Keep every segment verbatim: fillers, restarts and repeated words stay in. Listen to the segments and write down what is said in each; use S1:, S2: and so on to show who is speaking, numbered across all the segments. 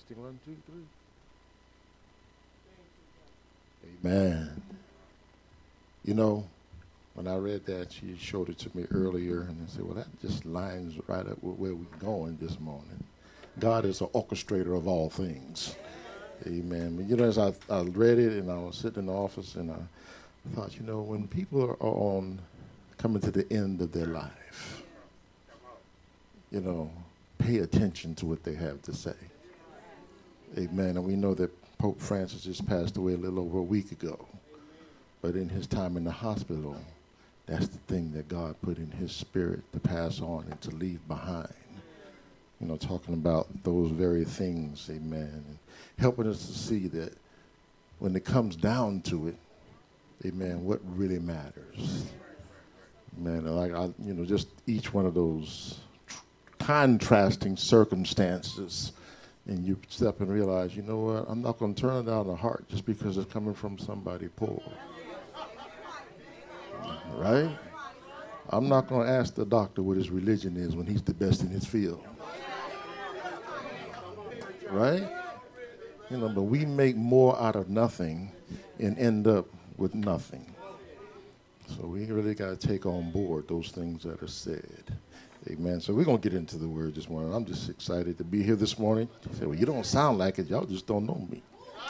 S1: Testing one, two, three. Amen. You know, when I read that, she showed it to me earlier, and I said, well, that just lines right up with where we're going this morning. God is an orchestrator of all things. Amen. But, you know, as I, I read it, and I was sitting in the office, and I thought, you know, when people are on coming to the end of their life, you know, pay attention to what they have to say. Amen. And we know that Pope Francis just passed away a little over a week ago. But in his time in the hospital, that's the thing that God put in his spirit to pass on and to leave behind. You know, talking about those very things, amen. And helping us to see that when it comes down to it, amen, what really matters. Man, like I, you know, just each one of those contrasting circumstances, and you step and realize, you know what, I'm not going to turn down the heart just because it's coming from somebody poor. Right? I'm not going to ask the doctor what his religion is when he's the best in his field. Right? You know, but we make more out of nothing and end up with nothing. So we really got to take on board those things that are said. Amen. So we're going to get into the word this morning. I'm just excited to be here this morning. You say, well, you don't sound like it. Y'all just don't know me.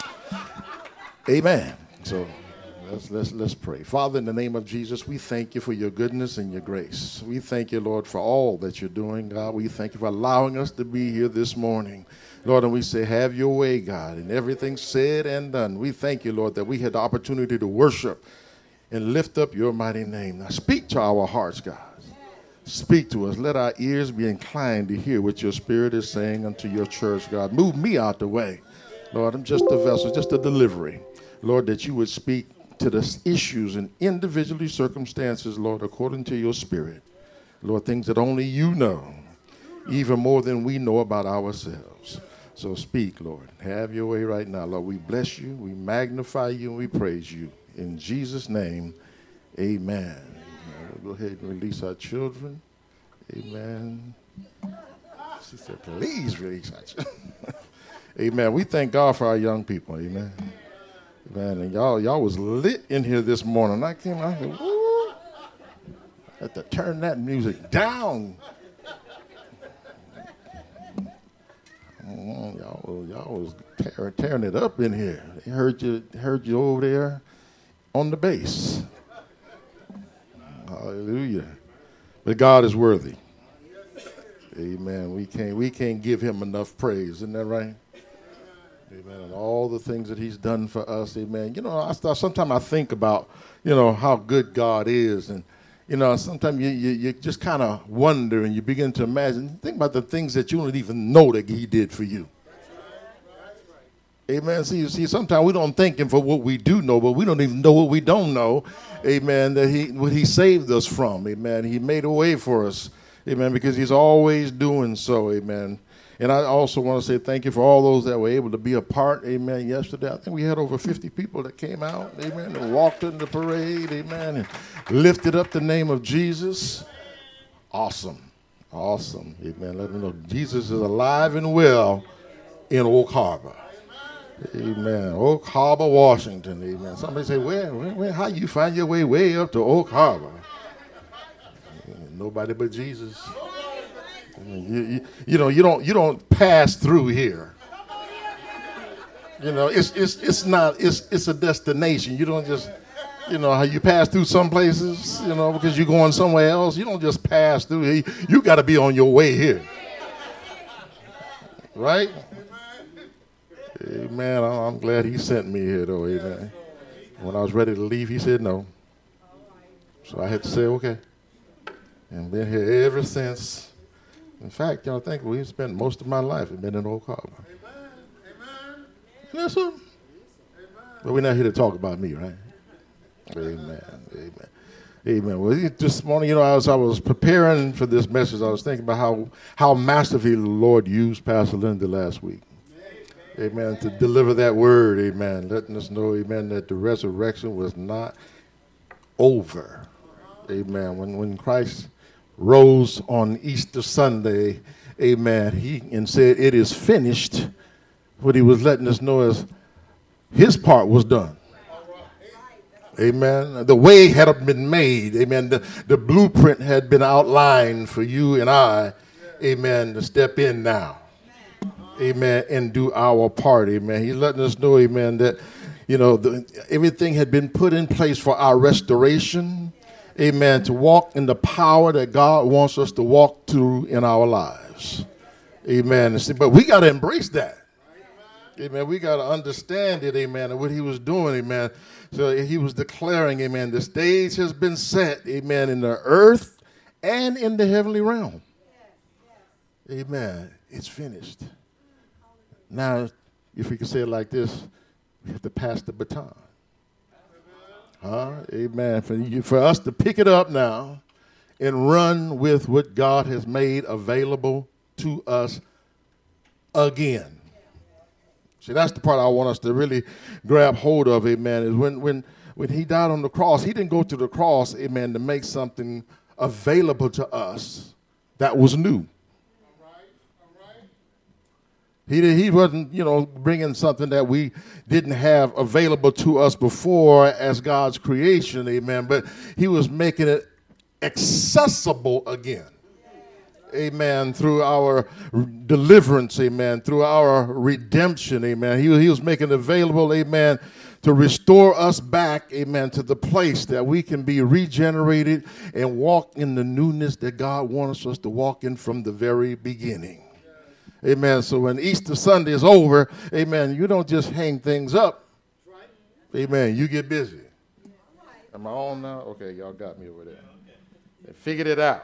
S1: Amen. So let's, let's, let's pray. Father, in the name of Jesus, we thank you for your goodness and your grace. We thank you, Lord, for all that you're doing, God. We thank you for allowing us to be here this morning. Lord, and we say, have your way, God, and everything said and done. We thank you, Lord, that we had the opportunity to worship and lift up your mighty name. Now speak to our hearts, God. Speak to us. Let our ears be inclined to hear what your spirit is saying unto your church, God. Move me out the way. Lord, I'm just a vessel, just a delivery. Lord, that you would speak to the issues and individually circumstances, Lord, according to your spirit. Lord, things that only you know, even more than we know about ourselves. So speak, Lord. Have your way right now. Lord, we bless you, we magnify you, and we praise you. In Jesus' name, amen. We'll go ahead and release our children. Amen. She said, please release our children. Amen. We thank God for our young people. Amen. Amen. And y'all, y'all was lit in here this morning. I came out and woo. I had to turn that music down. Oh, y'all, y'all was tearing, tearing it up in here. They heard you, heard you over there on the bass. Hallelujah. But God is worthy. Amen. We can't we can't give him enough praise. Isn't that right? Amen. And all the things that he's done for us. Amen. You know, I sometimes I think about, you know, how good God is. And, you know, sometimes you, you, you just kind of wonder and you begin to imagine. Think about the things that you don't even know that he did for you. Amen. See, see, sometimes we don't thank him for what we do know, but we don't even know what we don't know. Amen. That he, what he saved us from. Amen. He made a way for us. Amen. Because he's always doing so. Amen. And I also want to say thank you for all those that were able to be a part. Amen. Yesterday, I think we had over fifty people that came out. Amen. And walked in the parade. Amen. And lifted up the name of Jesus. Awesome. Awesome. Amen. Let them know Jesus is alive and well in Oak Harbor. Amen. Oak Harbor, Washington. Amen. Somebody say, where, where, where, how you find your way way up to Oak Harbor? Nobody but Jesus. I mean, you, you, you know, you don't you don't pass through here. You know, it's it's it's not it's it's a destination. You don't just, you know, how you pass through some places, you know, because you're going somewhere else. You don't just pass through here. You got to be on your way here. Right? Amen. I'm glad he sent me here, though. Amen. When I was ready to leave, he said no. So I had to say, okay. And been here ever since. In fact, y'all think we've spent most of my life have been in Oak Harbor. Amen. That's something. But we're not here to talk about me, right? Amen. Amen. Amen. Well, this morning, you know, as I was preparing for this message, I was thinking about how, how masterfully the Lord used Pastor Linda last week. Amen. To deliver that word, amen. Letting us know, amen, that the resurrection was not over. Amen. When when Christ rose on Easter Sunday, amen, he and said, it is finished. what he was letting us know is his part was done. Amen. The way had been made. Amen. The, the blueprint had been outlined for you and I. Amen. To step in now. Amen. And do our part. Amen. He's letting us know, amen, that, you know, the, everything had been put in place for our restoration. Amen. To walk in the power that God wants us to walk through in our lives. Amen. But we got to embrace that. Amen. We got to understand it. Amen. And what he was doing. Amen. So he was declaring, amen, the stage has been set, amen, in the earth and in the heavenly realm. Amen. It's finished. Now, if we can say it like this, we have to pass the baton. Huh? Amen. For, you, for us to pick it up now and run with what God has made available to us again. See, that's the part I want us to really grab hold of, amen, is when, when, when he died on the cross, he didn't go to the cross, amen, to make something available to us that was new. All right, all right. He, did, he wasn't, you know, bringing something that we didn't have available to us before as God's creation, amen, but he was making it accessible again. Amen, through our deliverance, amen, through our redemption, amen. He, he was making it available, amen, to restore us back, amen, to the place that we can be regenerated and walk in the newness that God wants us to walk in from the very beginning. Amen. So when Easter Sunday is over, amen, you don't just hang things up. Amen. You get busy. Am I on now? Okay, y'all got me over there. They figured it out.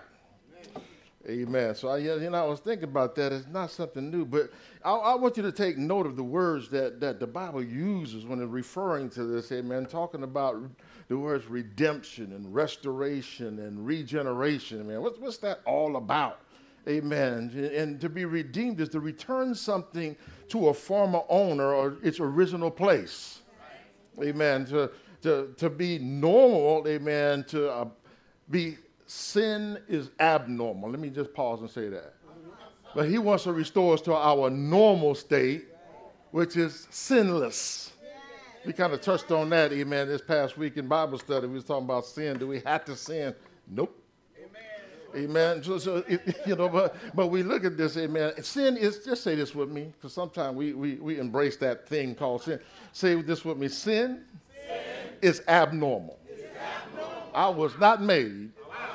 S1: Amen. So, I, you know, I was thinking about that. It's not something new, but I, I want you to take note of the words that, that the Bible uses when it's referring to this, amen, talking about the words redemption and restoration and regeneration. Amen. What's, what's that all about? Amen. And, and to be redeemed is to return something to a former owner or its original place. Amen. To, to, to be normal, amen, to uh, be sin is abnormal. Let me just pause and say that. But he wants to restore us to our normal state, which is sinless. We kind of touched on that, amen, this past week in Bible study. We was talking about sin. Do we have to sin? Nope. Amen. Amen. So, so it, you know, but, but we look at this, amen. Sin is, just say this with me, because sometimes we, we, we embrace that thing called sin. Say this with me. Sin, sin. is abnormal. Is abnormal. I was not made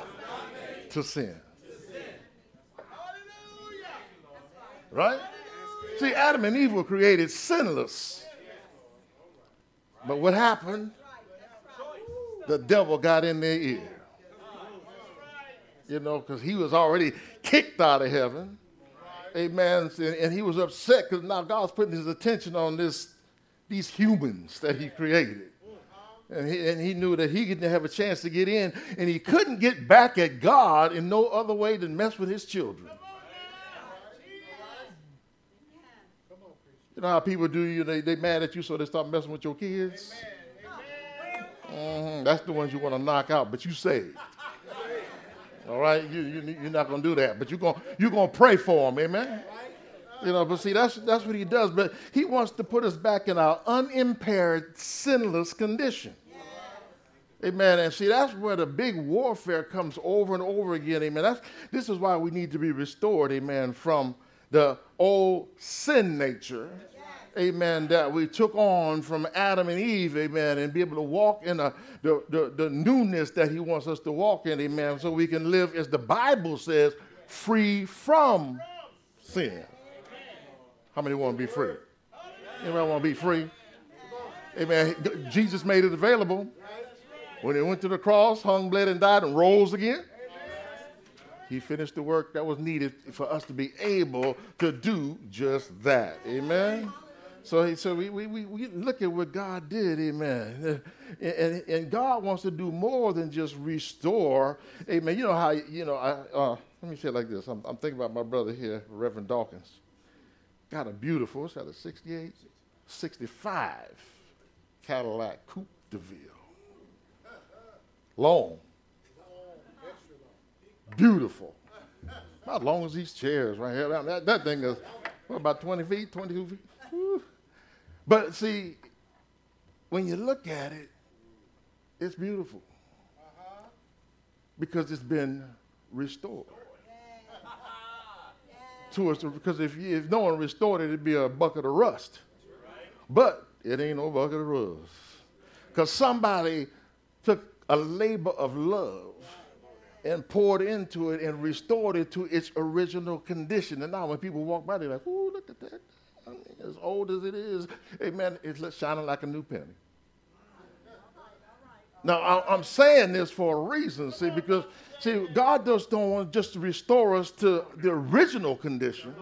S1: to sin. To sin. Right? See, Adam and Eve were created sinless. But what happened? The devil got in their ear. You know, because he was already kicked out of heaven. Amen. And he was upset because now God's putting his attention on this, these humans that he created. And he, and he knew that he didn't have a chance to get in, and he couldn't get back at God in no other way than mess with his children. You know how people do, you know, they, they mad at you, so they start messing with your kids? Mm-hmm. That's the ones you want to knock out, but you saved. All right? You, you, you're not going to do that, but you're going you're gonna pray for them, amen? You know, but see, that's that's what he does. But he wants to put us back in our unimpaired, sinless condition. Amen. And see, that's where the big warfare comes over and over again. Amen. That's, this is why we need to be restored, amen, from the old sin nature, amen, that we took on from Adam and Eve, amen, and be able to walk in a, the, the, the newness that he wants us to walk in, amen, so we can live, as the Bible says, free from sin. How many want to be free? Anybody want to be free? Amen. Jesus made it available. When he went to the cross, hung, bled, and died, and rose again, he finished the work that was needed for us to be able to do just that. Amen. So, so we, we, we look at what God did, amen. And, and, and God wants to do more than just restore, amen. You know how, you know, I, uh, let me say it like this. I'm, I'm thinking about my brother here, Reverend Dawkins. Got a beautiful, what's that, a sixty-eight, sixty-five Cadillac Coupe de Ville. Long. Beautiful. About as long as these chairs right here. That, that thing is, what, about twenty feet, twenty-two feet? Woo. But see, when you look at it, it's beautiful because it's been restored to us. Because if, you, if no one restored it, it'd be a bucket of rust. But it ain't no bucket of rust because somebody took a labor of love and poured into it and restored it to its original condition. And now when people walk by, they're like, ooh, look at that. I mean, as old as it is, amen, it's shining like a new penny. Now, I'm saying this for a reason, see, because, see, God just don't want just to restore us to the original condition,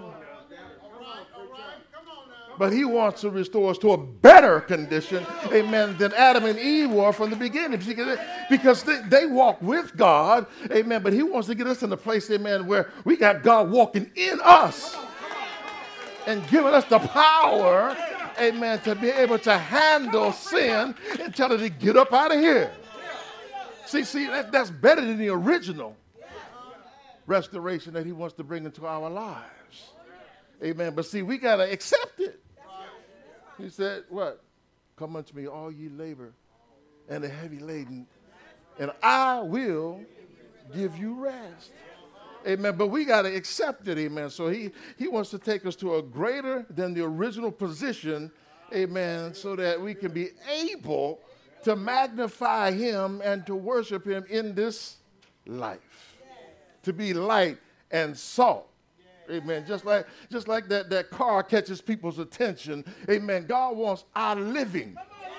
S1: but he wants to restore us to a better condition, amen, than Adam and Eve were from the beginning. Because they, they walk with God, amen, but he wants to get us in a place, amen, where we got God walking in us and giving us the power, amen, to be able to handle sin and tell it to get up out of here. See, see, that, that's better than the original restoration that he wants to bring into our lives. Amen. But see, we got to accept it. He said, what? Come unto me, all ye labor and are heavy laden, and I will give you rest. Amen. But we got to accept it. Amen. So he, he wants to take us to a greater than the original position. Amen. So that we can be able to magnify him and to worship him in this life. To be light and salt. Amen. Just like, just like that, that car catches people's attention. Amen. God wants our living,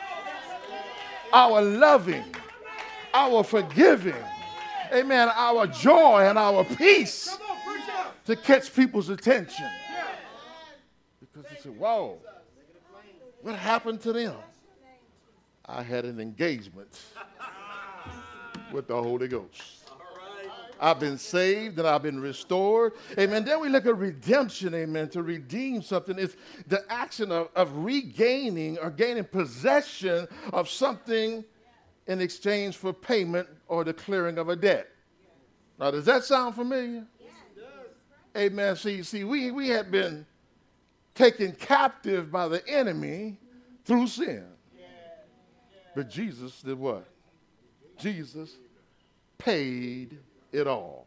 S1: our loving, our forgiving, amen, our joy and our peace to catch people's attention. Because they say, whoa, what happened to them? I had an engagement with the Holy Ghost. I've been saved and I've been restored. Amen. Then we look at redemption, amen, to redeem something. It's the action of, of regaining or gaining possession of something in exchange for payment or the clearing of a debt. Now, does that sound familiar? Yes, it does. Amen. See, see, we, we had been taken captive by the enemy through sin. But Jesus did what? Jesus paid it all.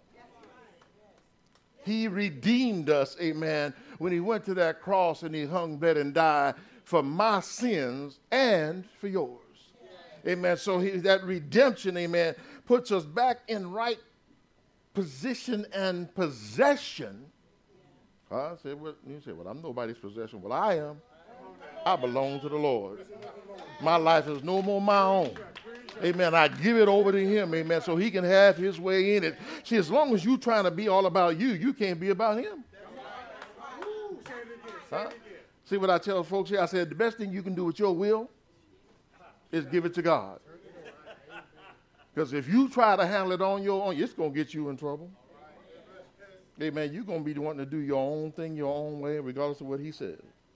S1: He redeemed us, amen, when he went to that cross and he hung, bled, and died for my sins and for yours. Amen. So he, that redemption, amen, puts us back in right position and possession. Huh? Say, well, you say, well, I'm nobody's possession. Well, I am. I belong to the Lord. My life is no more my own. Amen. I give it over to him, amen, so he can have his way in it. See, as long as you're trying to be all about you, you can't be about him. Huh? See what I tell folks here? I said, the best thing you can do with your will is give it to God. Because if you try to handle it on your own, it's going to get you in trouble. Amen. You're going to be the one to do your own thing your own way, regardless of what he says.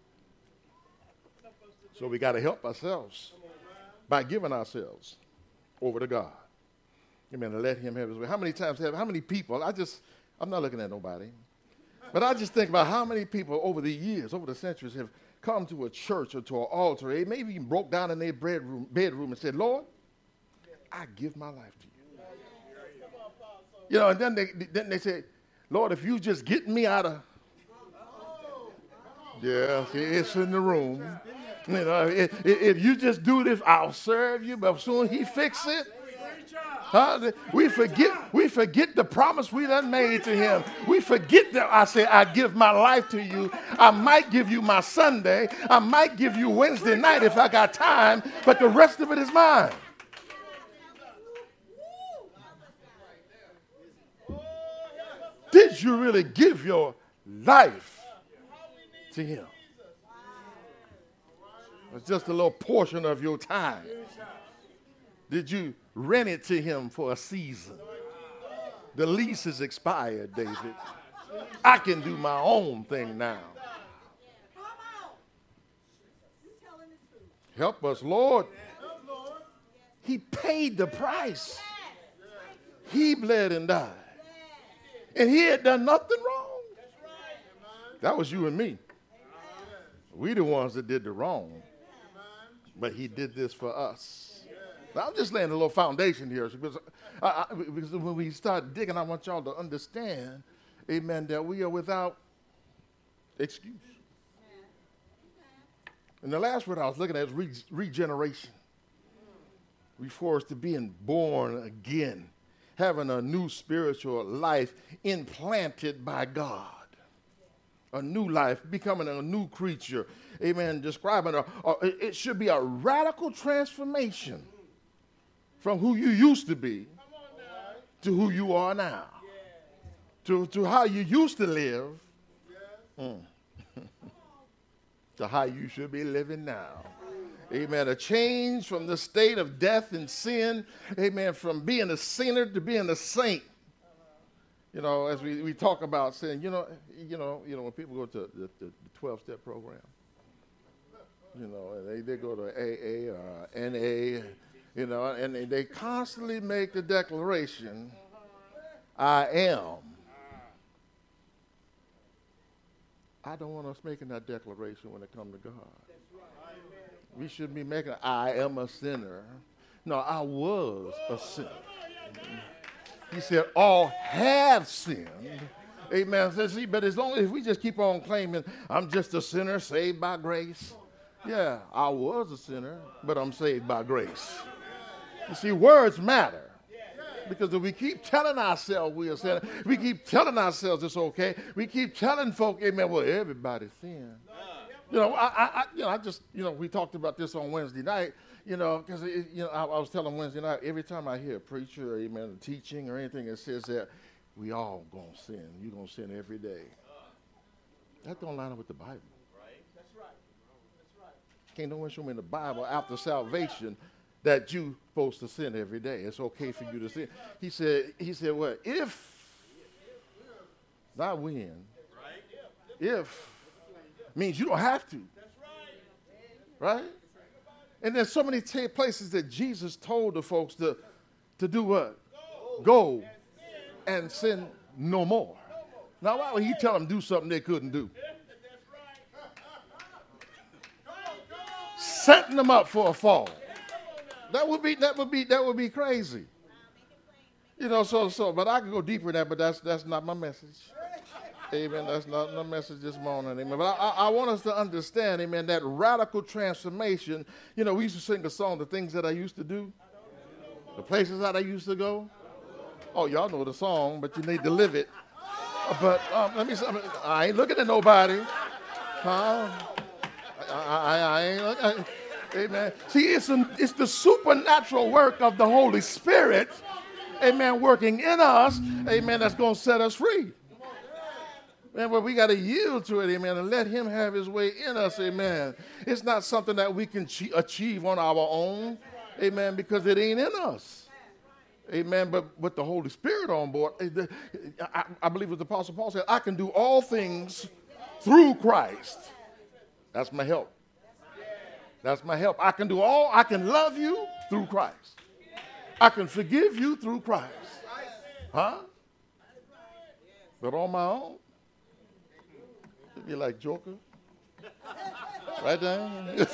S1: So we got to help ourselves by giving ourselves over to God. Amen. To let him have his way. How many times have, how many people, I just, I'm not looking at nobody, but I just think about how many people over the years, over the centuries have come to a church or to an altar, they maybe even broke down in their bedroom, bedroom and said, Lord, I give my life to you. You know, and then they, then they say, Lord, if you just get me out of, yeah, see, it's in the room. You know, if, if you just do this, I'll serve you. But soon he fix it. Huh? We forget, we forget the promise we done made to him. We forget that I say, I give my life to you. I might give you my Sunday. I might give you Wednesday night if I got time, but the rest of it is mine. Did you really give your life to him? It's just a little portion of your time. Did you rent it to him for a season? The lease is expired, David. I can do my own thing now. Help us, Lord. He paid the price. He bled and died. And he had done nothing wrong. That was you and me. We the ones that did the wrong. but he did this for us. Now, I'm just laying a little foundation here because, I, I, because when we start digging, I want y'all to understand, amen, that we are without excuse. And the last word I was looking at is re- regeneration. Refers to being born again, having a new spiritual life implanted by God. A new life, becoming a new creature. Amen. Describing a, a, it should be a radical transformation from who you used to be to who you are now. To, to how you used to live mm, to how you should be living now. Amen. A change from the state of death and sin. Amen. From being a sinner to being a saint. You know, as we, we talk about sin, you know, you know, you know, when people go to the, the, the twelve-step program, you know, and they, they go to A A or N A, you know, and they, they constantly make the declaration, I am. I don't want us making that declaration when it comes to God. We shouldn't be making, I am a sinner. No, I was a sinner. He said, all have sinned. Amen. So, see, but as long as we just keep on claiming, I'm just a sinner saved by grace. Yeah, I was a sinner, but I'm saved by grace. You see, words matter. Because if we keep telling ourselves we are sinner, we keep telling ourselves it's okay, we keep telling folk, amen, well, everybody sin. You know, I, I, you know, I just, you know, we talked about this on Wednesday night. You know, because, you know, I, I was telling Wednesday night, every time I hear a preacher, amen, a teaching or anything that says that we all going to sin. You're going to sin every day. That don't line up with the Bible. Right. That's right. That's right. Can't no one show me in the Bible after salvation that you supposed to sin every day. It's okay for you to sin. He said, he said, what? If, not when, if, means you don't have to. Right? And there's so many t- places that Jesus told the folks to, to do what? Go. Go and sin no more. Now, why would he tell them to do something they couldn't do? Setting them up for a fall. That would be that would be that would be crazy. You know, so so. But I could go deeper in that. But that's that's not my message. Amen. That's not my message this morning. Amen. But I, I want us to understand, amen, that radical transformation. You know, we used to sing a song, the things that I used to do, the places that I used to go. Oh, y'all know the song, but you need to live it. But um, let me say, I ain't looking at nobody. Huh? I, I, I ain't looking. Amen. See, it's, a, it's the supernatural work of the Holy Spirit, amen, working in us, amen, that's going to set us free. Man, but we got to yield to it, amen, and let him have his way in us, amen. It's not something that we can achieve on our own, amen, because it ain't in us. Amen, but with the Holy Spirit on board, I, I believe what the Apostle Paul said, I can do all things through Christ. That's my help. That's my help. I can do all, I can love you through Christ. I can forgive you through Christ. Huh? But on my own, it'd be like Joker. Right there.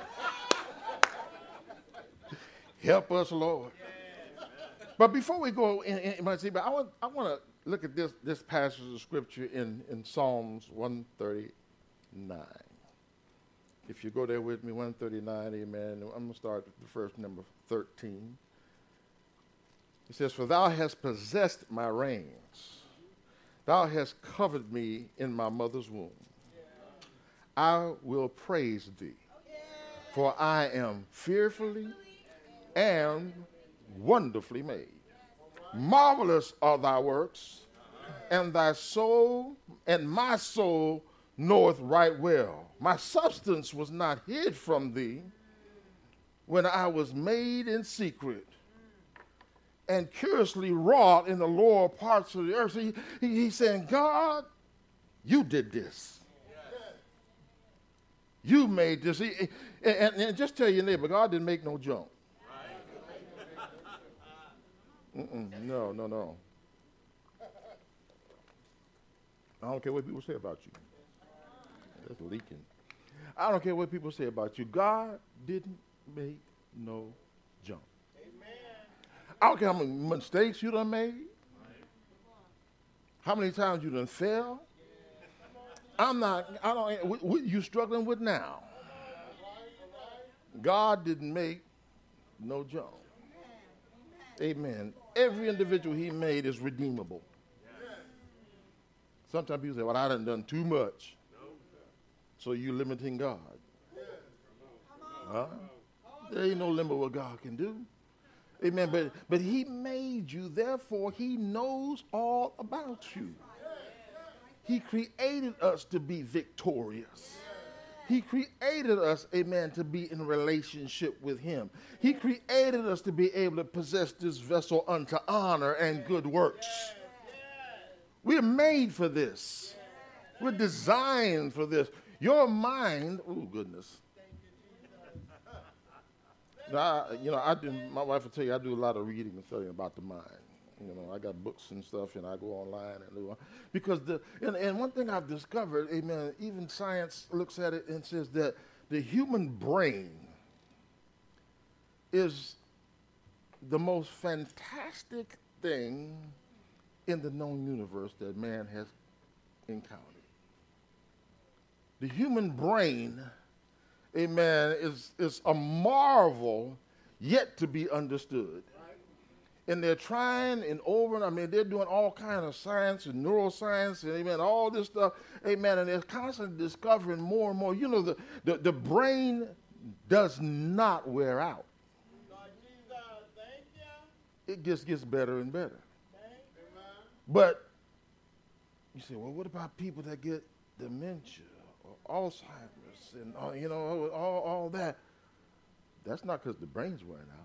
S1: Help us, Lord. But before we go in, in, in I want I want to look at this this passage of scripture in, in Psalms one thirty-nine. If you go there with me, one thirty-nine, amen. I'm going to start with the first number thirteen. It says, for thou hast possessed my reins. Thou hast covered me in my mother's womb. I will praise thee, for I am fearfully and wonderfully made. Marvelous are thy works, and thy soul, and my soul knoweth right well. My substance was not hid from thee when I was made in secret and curiously wrought in the lower parts of the earth. So he, he, he's saying, God, you did this. You made this. He, and, and just tell your neighbor, God didn't make no junk. Mm-mm, no, no, no. I don't care what people say about you. That's leaking. I don't care what people say about you. God didn't make no junk. I don't care how many mistakes you done made, how many times you done failed. I'm not, I don't, what, what you struggling with now? God didn't make no junk. Amen. Every individual he made is redeemable. Sometimes people say, well, I done done too much. So you limiting God. Huh? There ain't no limit what God can do. Amen. But, but he made you, therefore he knows all about you. He created us to be victorious. He created us, amen, to be in relationship with him. He created us to be able to possess this vessel unto honor and good works. We're made for this. We're designed for this. Your mind, oh goodness. Now, I, you know, I do, my wife will tell you, I do a lot of reading and studying about the mind. You know, I got books and stuff, and I go online and do because the and, and one thing I've discovered, amen, even science looks at it and says that the human brain is the most fantastic thing in the known universe that man has encountered. The human brain, amen, is, is a marvel yet to be understood. And they're trying and over, I mean, they're doing all kinds of science and neuroscience and, amen, all this stuff, amen, and they're constantly discovering more and more. You know, the, the, the brain does not wear out. It just gets better and better. But you say, well, what about people that get dementia or Alzheimer's and, uh, you know, all, all that? That's not because the brain's wearing out.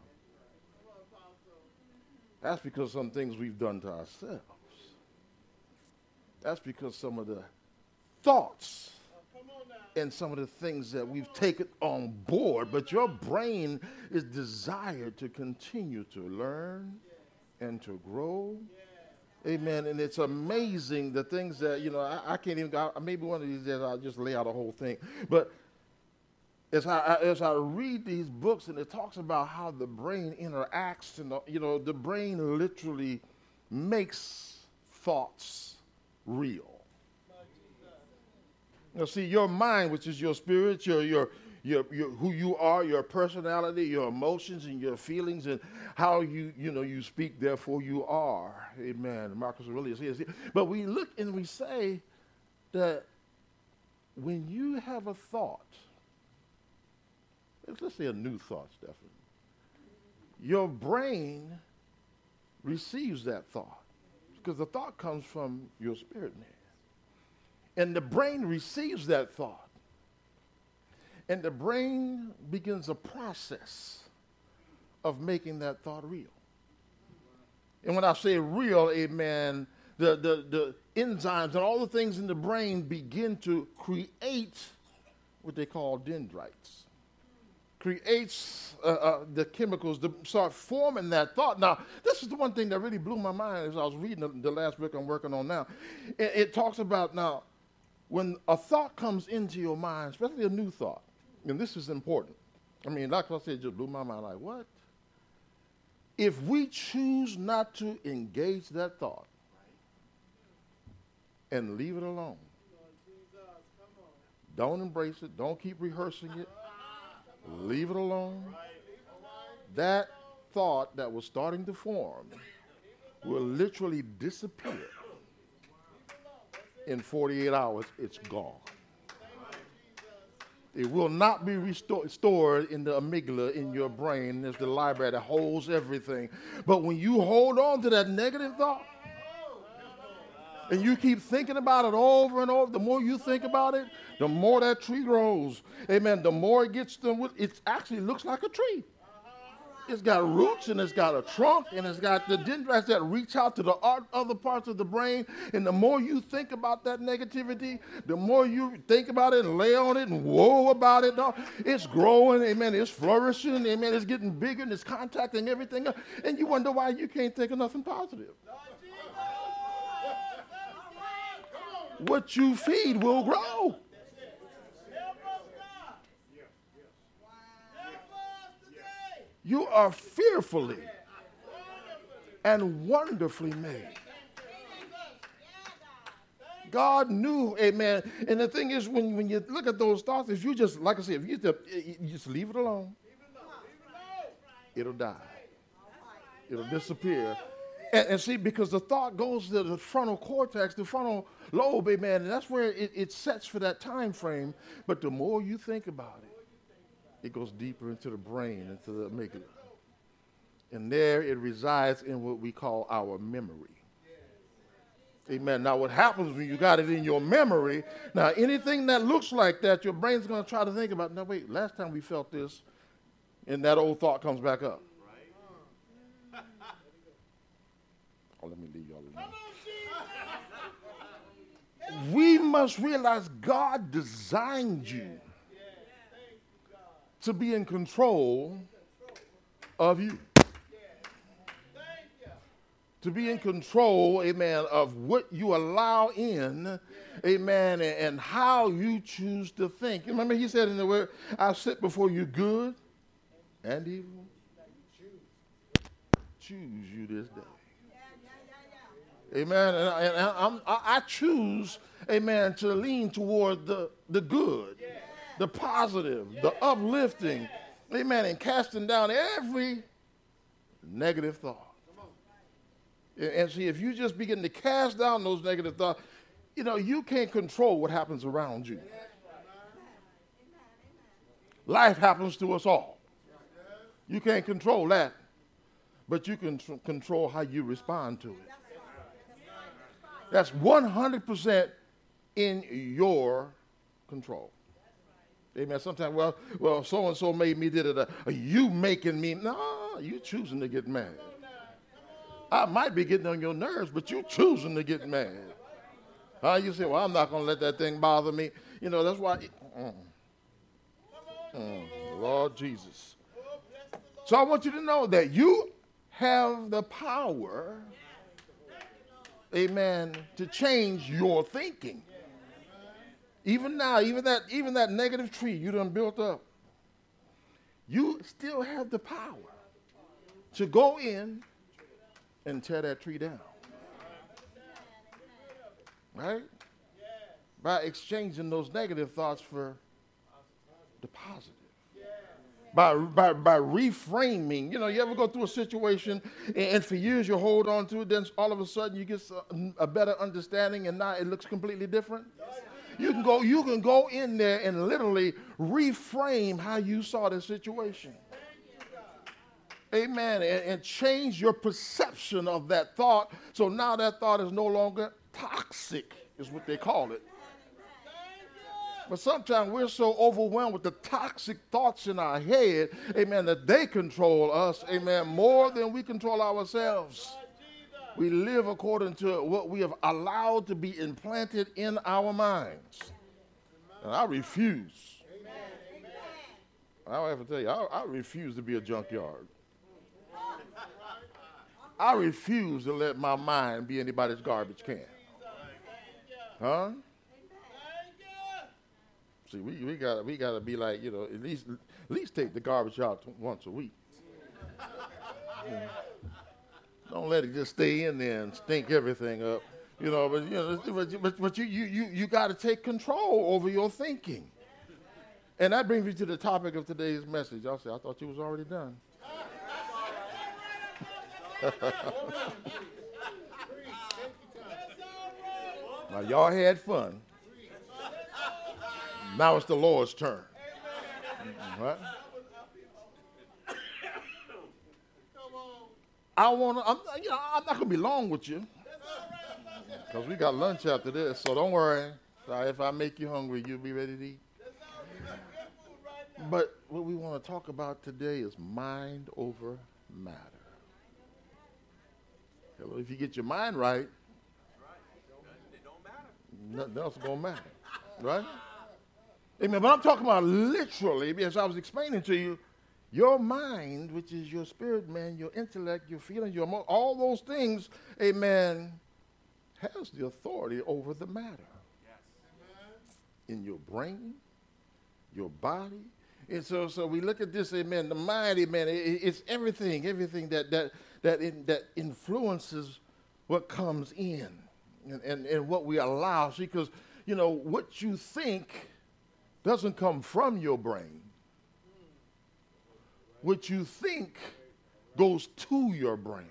S1: That's because some things we've done to ourselves. That's because some of the thoughts and some of the things that we've taken on board. But your brain is desired to continue to learn and to grow. Amen. And it's amazing the things that, you know, I, I can't even, I, maybe one of these days I'll just lay out a whole thing. But As I, as I read these books, and it talks about how the brain interacts, and the, you know, the brain literally makes thoughts real. Now, see, your mind, which is your spirit, your, your, your, your, who you are, your personality, your emotions, and your feelings, and how you, you know, you speak, therefore you are. Amen. Marcus Aurelius says. But we look and we say that when you have a thought, let's say a new thought, Stephen. Your brain receives that thought because the thought comes from your spirit man. And the brain receives that thought. And the brain begins a process of making that thought real. And when I say real, amen, the, the, the enzymes and all the things in the brain begin to create what they call dendrites. Creates uh, uh, the chemicals to start forming that thought. Now, this is the one thing that really blew my mind as I was reading the, the last book I'm working on now. It, it talks about now, when a thought comes into your mind, especially a new thought, and this is important. I mean, like I said, it just blew my mind. Like, what? If we choose not to engage that thought and leave it alone, don't embrace it, don't keep rehearsing it, leave it alone, that thought that was starting to form will literally disappear. In forty-eight hours, it's gone. It will not be resto- stored in the amygdala in your brain. There's the library that holds everything. But when you hold on to that negative thought, and you keep thinking about it over and over, the more you think about it, the more that tree grows. Amen. The more it gets to, it actually looks like a tree. It's got roots, and it's got a trunk, and it's got the dendrites that reach out to the other parts of the brain. And the more you think about that negativity, the more you think about it and lay on it and woe about it, it's growing, amen, it's flourishing, amen, it's getting bigger, and it's contacting everything else. And you wonder why you can't think of nothing positive. What you feed will grow. You are fearfully and wonderfully made. God knew, amen. And the thing is, when, when you look at those thoughts, if you just, like I said, if you just, you just leave it alone, it'll die. It'll disappear. And, and see, because the thought goes to the frontal cortex, the frontal lobe, amen, and that's where it, it sets for that time frame. But the more you think about it, it goes deeper into the brain, into the amygdala. And there it resides in what we call our memory. Amen. Now, what happens when you got it in your memory, now anything that looks like that, your brain's going to try to think about, no, wait, last time we felt this, and that old thought comes back up. Oh, let me leave y'all alone. We must realize God designed you to be in control of you. To be in control, amen, of what you allow in, amen, and, and how you choose to think. Remember he said in the word, I sit before you good and evil. Choose you this day. Amen. And, I, and I'm, I, I choose, amen, to lean toward the, the good, the positive, the uplifting, amen, and casting down every negative thought. And see, if you just begin to cast down those negative thoughts, you know, you can't control what happens around you. Life happens to us all. You can't control that, but you can tr- control how you respond to it. That's one hundred percent in your control. Amen. Sometimes, well, well, so-and-so made me did it. Uh, you making me. No, you choosing to get mad. I might be getting on your nerves, but you choosing to get mad. Uh, you say, well, I'm not going to let that thing bother me. You know, that's why. Mm, mm, Lord Jesus. So I want you to know that you have the power, amen, to change your thinking. Even now, even that, even that negative tree you done built up, you still have the power to go in and tear that tree down. Right? By exchanging those negative thoughts for the positive. By, by, by reframing. You know, you ever go through a situation and, and for years you hold on to it, then all of a sudden you get a, a better understanding and now it looks completely different? You can go, you can go in there and literally reframe how you saw the situation. Amen. And, and change your perception of that thought. So now that thought is no longer toxic, is what they call it. But sometimes we're so overwhelmed with the toxic thoughts in our head, amen, that they control us, amen, more than we control ourselves. We live according to what we have allowed to be implanted in our minds. And I refuse. I have to tell you, I, I refuse to be a junkyard. I refuse to let my mind be anybody's garbage can. Huh? See, we we got we got to be like, you know, at least at least take the garbage out once a week. Yeah. Don't let it just stay in there and stink everything up, you know. But you know, but, but you you you you got to take control over your thinking. And that brings me to the topic of today's message. Y'all say, I thought you was already done. Now, y'all had fun. Now it's the Lord's turn. Right? I want to, I'm, you know, I'm not going to be long with you because we got lunch after this, so don't worry. Sorry, if I make you hungry, you'll be ready to eat. But what we want to talk about today is mind over matter. Hello, if you get your mind right, nothing else is going to matter. Right? Amen. But I'm talking about literally, because I was explaining to you, your mind, which is your spirit, man, your intellect, your feelings, your emo- all those things, amen, has the authority over the matter. Yes. In your brain, your body, And so, so we look at this, amen, the mind, amen, it, it's everything, everything that that that in, that influences what comes in and, and, and what we allow. See, because, you know, what you think doesn't come from your brain. What you think goes to your brain.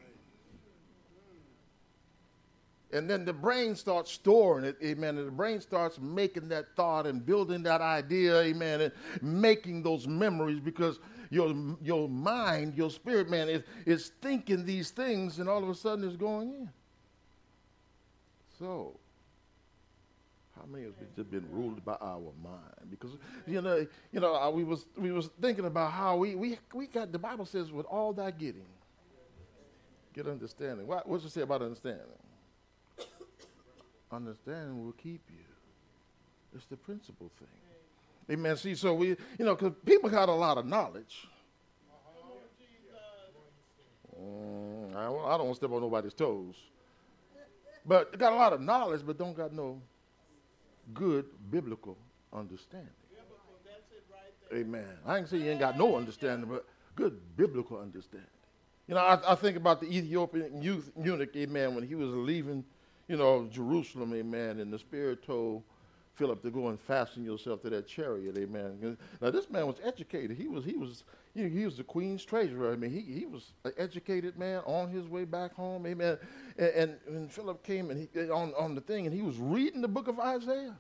S1: And then the brain starts storing it, amen, and the brain starts making that thought and building that idea, amen, and making those memories, because your your mind, your spirit, man, is, is thinking these things, and all of a sudden it's going in. So, how many of us have been ruled by our mind? Because, you know, you know, uh, we was we was thinking about how we, we, we got, the Bible says, with all that getting, get understanding. What, what's it say about understanding? Understanding will keep you. It's the principal thing. Amen. See, so we, you know, because people got a lot of knowledge. Mm, I, don't, I don't want to step on nobody's toes. But they got a lot of knowledge, but don't got no good biblical understanding. Amen. I ain't say you ain't got no understanding, but good biblical understanding. You know, I, I think about the Ethiopian youth eunuch, amen, when he was leaving, you know, Jerusalem, amen, and the Spirit told Philip to go and fasten yourself to that chariot, amen. Now, this man was educated. He was, he was, you know, he was the queen's treasurer. I mean, he, he was an educated man on his way back home, amen. And, and when Philip came and he, on, on the thing, and he was reading the book of Isaiah.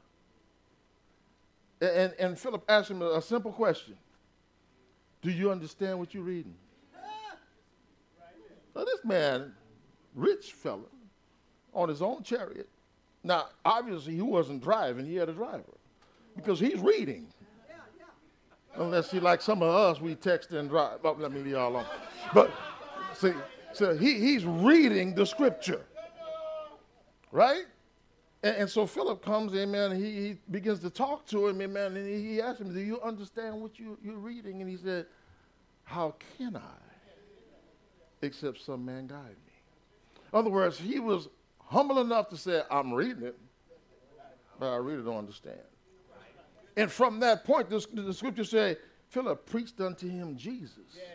S1: And, and Philip asked him a, a simple question. Do you understand what you're reading? Now, this man, rich fella, on his own chariot. Now, obviously, he wasn't driving. He had a driver because he's reading. Yeah, yeah. Unless he, like some of us, we text and drive. Oh, let me leave y'all alone. But, see, so he, he's reading the scripture, right? And, and so Philip comes, amen, and he, he begins to talk to him, amen, and he, he asks him, do you understand what you, you're reading? And he said, how can I, except some man guide me? In other words, he was humble enough to say, I'm reading it, but I really don't understand. And from that point, the, the scripture say, Philip preached unto him Jesus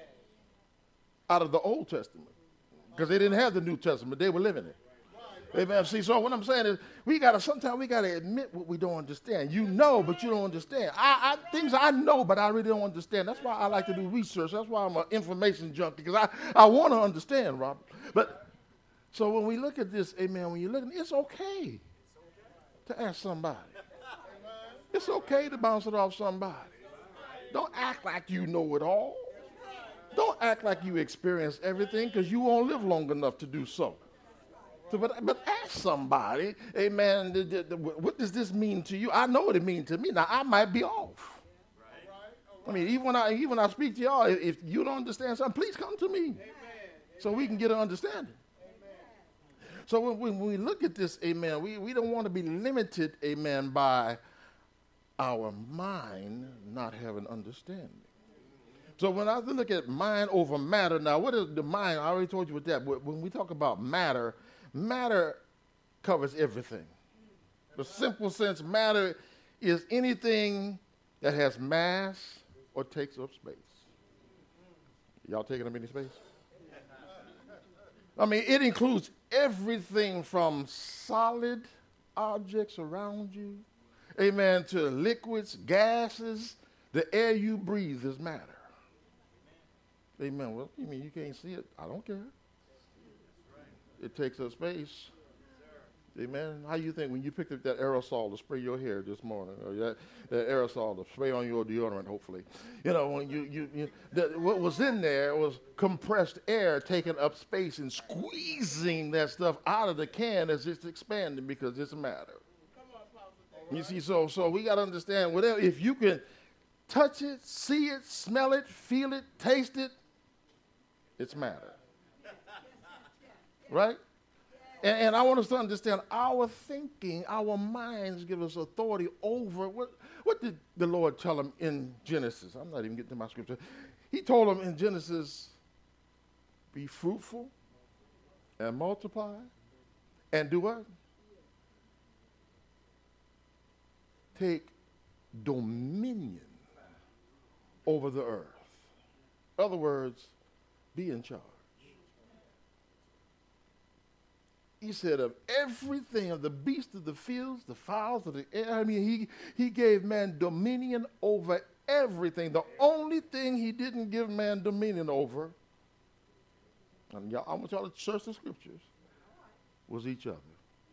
S1: out of the Old Testament, because they didn't have the New Testament. They were living it. Amen. See, so what I'm saying is, we gotta sometimes we gotta admit what we don't understand. You know, but you don't understand. I, I things I know, but I really don't understand. That's why I like to do research. That's why I'm an information junkie, because I, I want to understand, Robert. But so when we look at this, amen, when you look at it, it's okay to ask somebody. It's okay to bounce it off somebody. Don't act like you know it all. Don't act like you experience everything, because you won't live long enough to do so. So, but, but ask somebody, amen, the, the, the, what does this mean to you? I know what it means to me. Now, I might be off. I mean, even when I, even when I speak to y'all, if you don't understand something, please come to me so we can get an understanding. So when, when we look at this, amen, we, we don't want to be limited, amen, by our mind not having understanding. So when I look at mind over matter, now what is the mind? I already told you what that, when we talk about matter, matter covers everything. The simple sense, matter is anything that has mass or takes up space. Y'all taking up any space? I mean, it includes everything from solid objects around you, amen, to liquids, gases. The air you breathe is matter. Amen. Well, you mean you can't see it? I don't care. It takes up space. Amen. How you think when you picked up that aerosol to spray your hair this morning, or that, that aerosol to spray on your deodorant, hopefully, you know, when you, you, you the, what was in there was compressed air taking up space and squeezing that stuff out of the can as it's expanding, because it's matter. You see, so so we got to understand, whatever, if you can touch it, see it, smell it, feel it, taste it, it's matter. Right? And, and I want us to understand our thinking, our minds give us authority over. What, what did the Lord tell him in Genesis? I'm not even getting to my scripture. He told him in Genesis, be fruitful and multiply and do what? Take dominion over the earth. In other words, be in charge. He said of everything, of the beasts of the fields, the fowls of the air. I mean, he, he gave man dominion over everything. The only thing he didn't give man dominion over, and y'all, I want y'all to search the scriptures, was each other.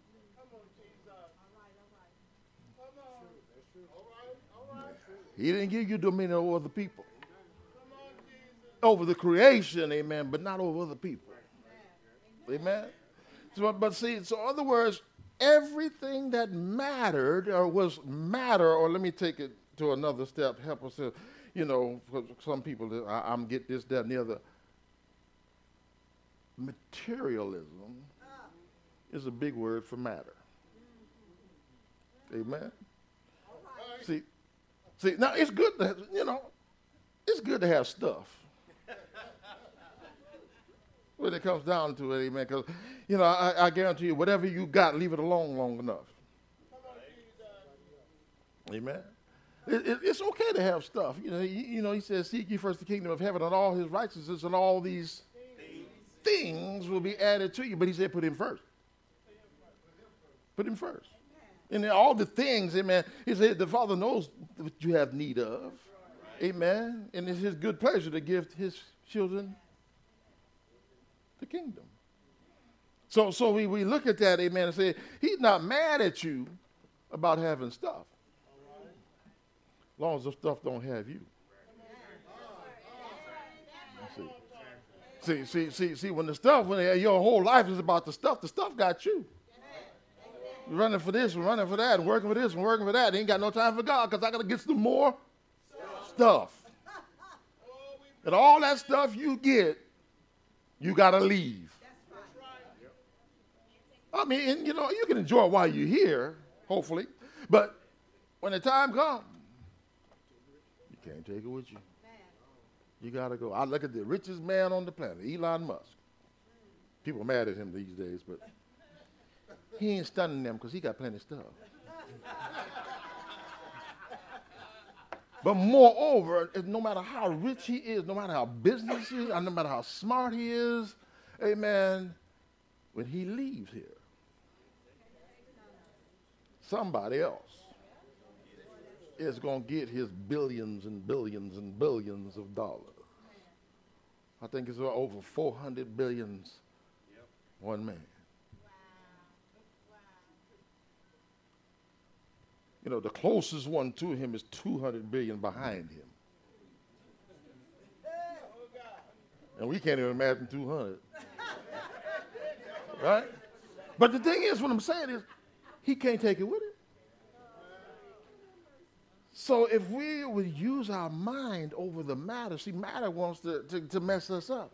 S1: He didn't give you dominion over other people. Over the creation, amen, but not over other people. Amen. So, but see, so in other words, everything that mattered or was matter, or let me take it to another step, help us, to, you know, for some people, I, I'm get this, that, and the other. Materialism is a big word for matter. Amen. See, see, now it's good to, you know, it's good to have stuff. When it comes down to it, amen, because, you know, I, I guarantee you, whatever you got, leave it alone long enough. Amen. It, it, it's okay to have stuff. You know, you, you know, he says, seek ye first the kingdom of heaven and all his righteousness, and all these things, things will be added to you. But he said, put him first. Put him first. And then all the things, amen, he said, the Father knows what you have need of. Amen. And it's his good pleasure to give his children the kingdom. So so we, we look at that, amen, and say, he's not mad at you about having stuff. As long as the stuff don't have you. See, see, see, see, see when the stuff, when your whole life is about the stuff, the stuff got you. You're running for this, and running for that, and working for this, and working for that. Ain't got no time for God because I got to get some more stuff. And all that stuff you get, you got to leave. I mean, and, you know, you can enjoy it while you're here, hopefully. But when the time comes, you can't take it with you. You got to go. I look at the richest man on the planet, Elon Musk. People are mad at him these days, but he ain't stunning them because he got plenty of stuff. But moreover, no matter how rich he is, no matter how business he is, no matter how smart he is, amen, when he leaves here, somebody else is going to get his billions and billions and billions of dollars. I think it's over four hundred billions, yep. One man. You know, the closest one to him is two hundred billion behind him. And we can't even imagine two hundred. Right? But the thing is, what I'm saying is, he can't take it with him. So if we would use our mind over the matter, see, matter wants to, to, to mess us up.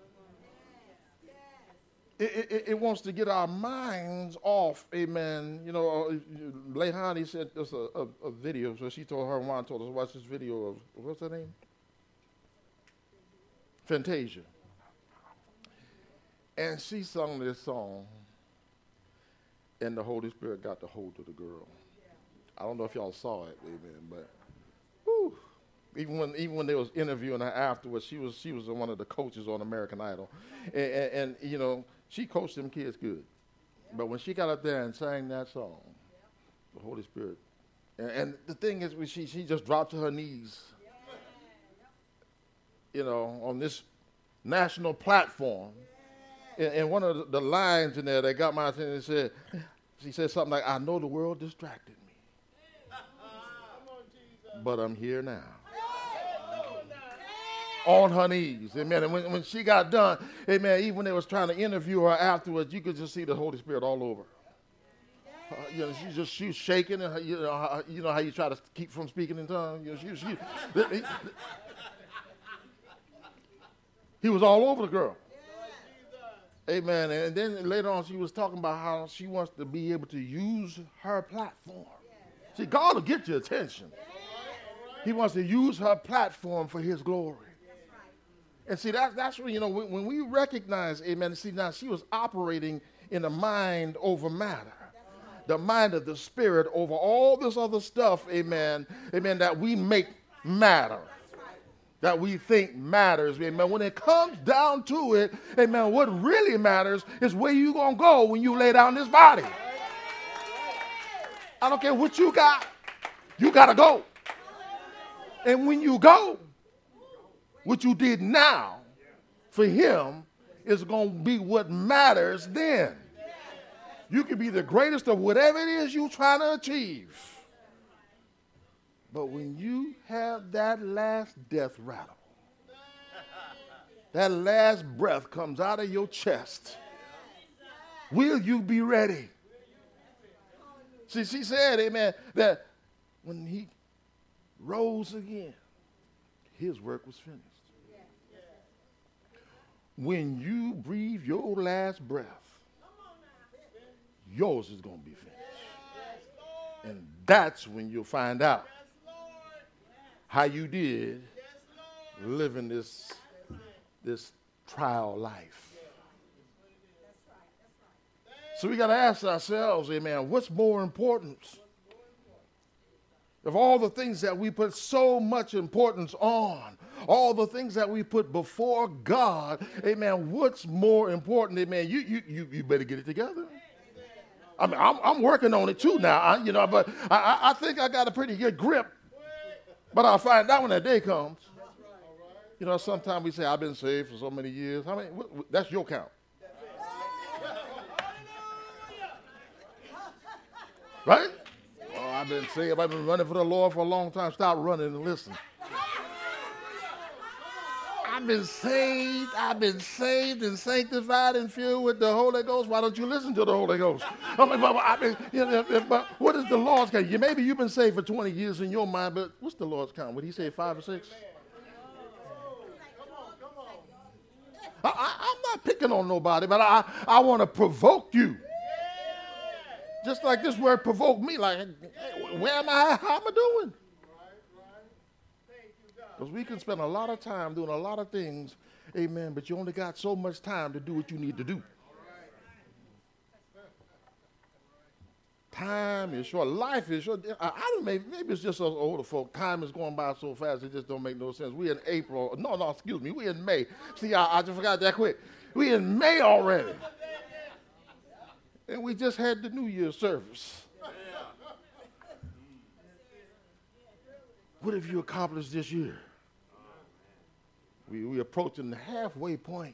S1: It, it, it wants to get our minds off, amen. You know, Leilani sent us a, a, a video, so she told her mom, told us to watch this video of, what's her name? Fantasia. And she sung this song, and the Holy Spirit got the hold of the girl. I don't know if y'all saw it, amen, but whew, even when even when they was interviewing her afterwards, she was she was one of the coaches on American Idol, and, and, and you know, she coached them kids good. But when she got up there and sang that song, the Holy Spirit, and, and the thing is, she she just dropped to her knees, you know, on this national platform. And, and one of the, the lines in there that got my attention, said, she said something like, "I know the world distracted me, but I'm here now." On her knees, amen. And when, when she got done, amen, even when they was trying to interview her afterwards, you could just see the Holy Spirit all over her. Uh, you know, she just she was shaking, and her, you know, how, you know how you try to keep from speaking in tongues. You know, she, she, he, he was all over the girl. Amen. And then later on, she was talking about how she wants to be able to use her platform. See, God will get your attention. He wants to use her platform for his glory. And see, that, that's when, you know, when, when we recognize, amen, see, now she was operating in the mind over matter. The mind of the spirit over all this other stuff, amen, amen, that we make matter. that we think matters. Amen. When it comes down to it, amen, what really matters is where you going to go when you lay down this body. I don't care what you got. You got to go. And when you go, what you did now for him is going to be what matters then. You can be the greatest of whatever it is you're trying to achieve. But when you have that last death rattle, that last breath comes out of your chest, will you be ready? See, she said, amen, that when he rose again, his work was finished. When you breathe your last breath, yours is going to be finished. And that's when you'll find out how you did living this, this trial life. So we got to ask ourselves, amen, what's more important? Of all the things that we put so much importance on, all the things that we put before God, amen, what's more important, amen? You, you, you, you better get it together. I mean, I'm, I'm working on it too now, I, you know, but I, I think I got a pretty good grip. But I'll find out when that day comes. You know, sometimes we say, I've been saved for so many years. How many? What, what, that's your count. Right? Oh, I've been saved. I've been running for the Lord for a long time. Stop running and listen. I've been saved. I've been saved and sanctified and filled with the Holy Ghost. Why don't you listen to the Holy Ghost? I mean, but, I mean, you know, but what is the Lord's count? Maybe you've been saved for twenty years in your mind, but what's the Lord's count? Would he say five or six? I, I, I'm not picking on nobody, but I, I want to provoke you. Just like this word provoked me. Like, hey, where am I? How am I doing? Because we can spend a lot of time doing a lot of things, amen, but you only got so much time to do what you need to do. Time is short. Life is short. I, I don't maybe, maybe it's just us older folk. Time is going by so fast it just don't make no sense. We in April. No, no, excuse me. We in May. See, I, I just forgot that quick. We in May already. And we just had the New Year's service. What have you accomplished this year? We we approaching the halfway point.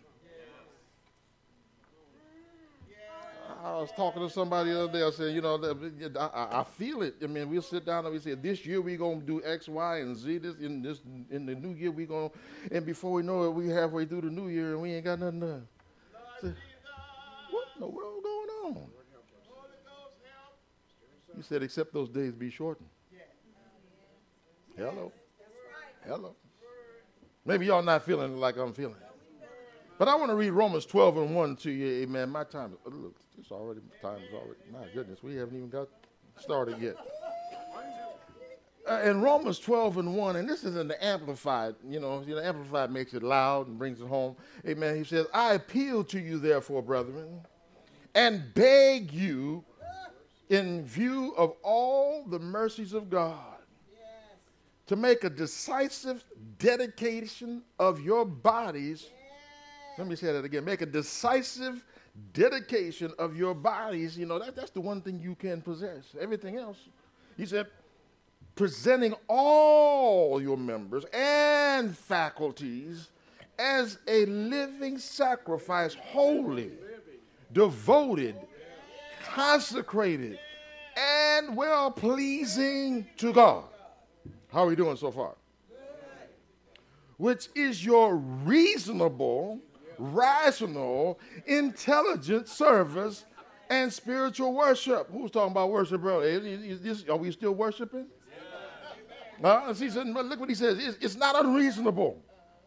S1: I was talking to somebody the other day. I said, you know, I, I feel it. I mean, we'll sit down and we say, this year we're going to do X, Y, and Z. This in this in the new year we're going to, and before we know it, we halfway through the new year and we ain't got nothing done. Say, what in the world going on? You said, except those days be shortened. Hello. Hello. Maybe y'all not feeling like I'm feeling. But I want to read Romans twelve and one to you. Amen. My time, look, it's already, time is already, my goodness, we haven't even got started yet. Uh, in Romans twelve and one, and this is in the Amplified, you know, you know, Amplified makes it loud and brings it home. Amen. He says, I appeal to you, therefore, brethren, and beg you, in view of all the mercies of God, to make a decisive dedication of your bodies. Let me say that again. Make a decisive dedication of your bodies. You know, that, that's the one thing you can possess. Everything else, he said, presenting all your members and faculties as a living sacrifice, holy, devoted, consecrated, and well-pleasing to God. How are we doing so far? Which is your reasonable, rational, intelligent service and spiritual worship. Who's talking about worship, bro? Is, is this, are we still worshiping? Uh, he said, look what he says. It's, it's not unreasonable.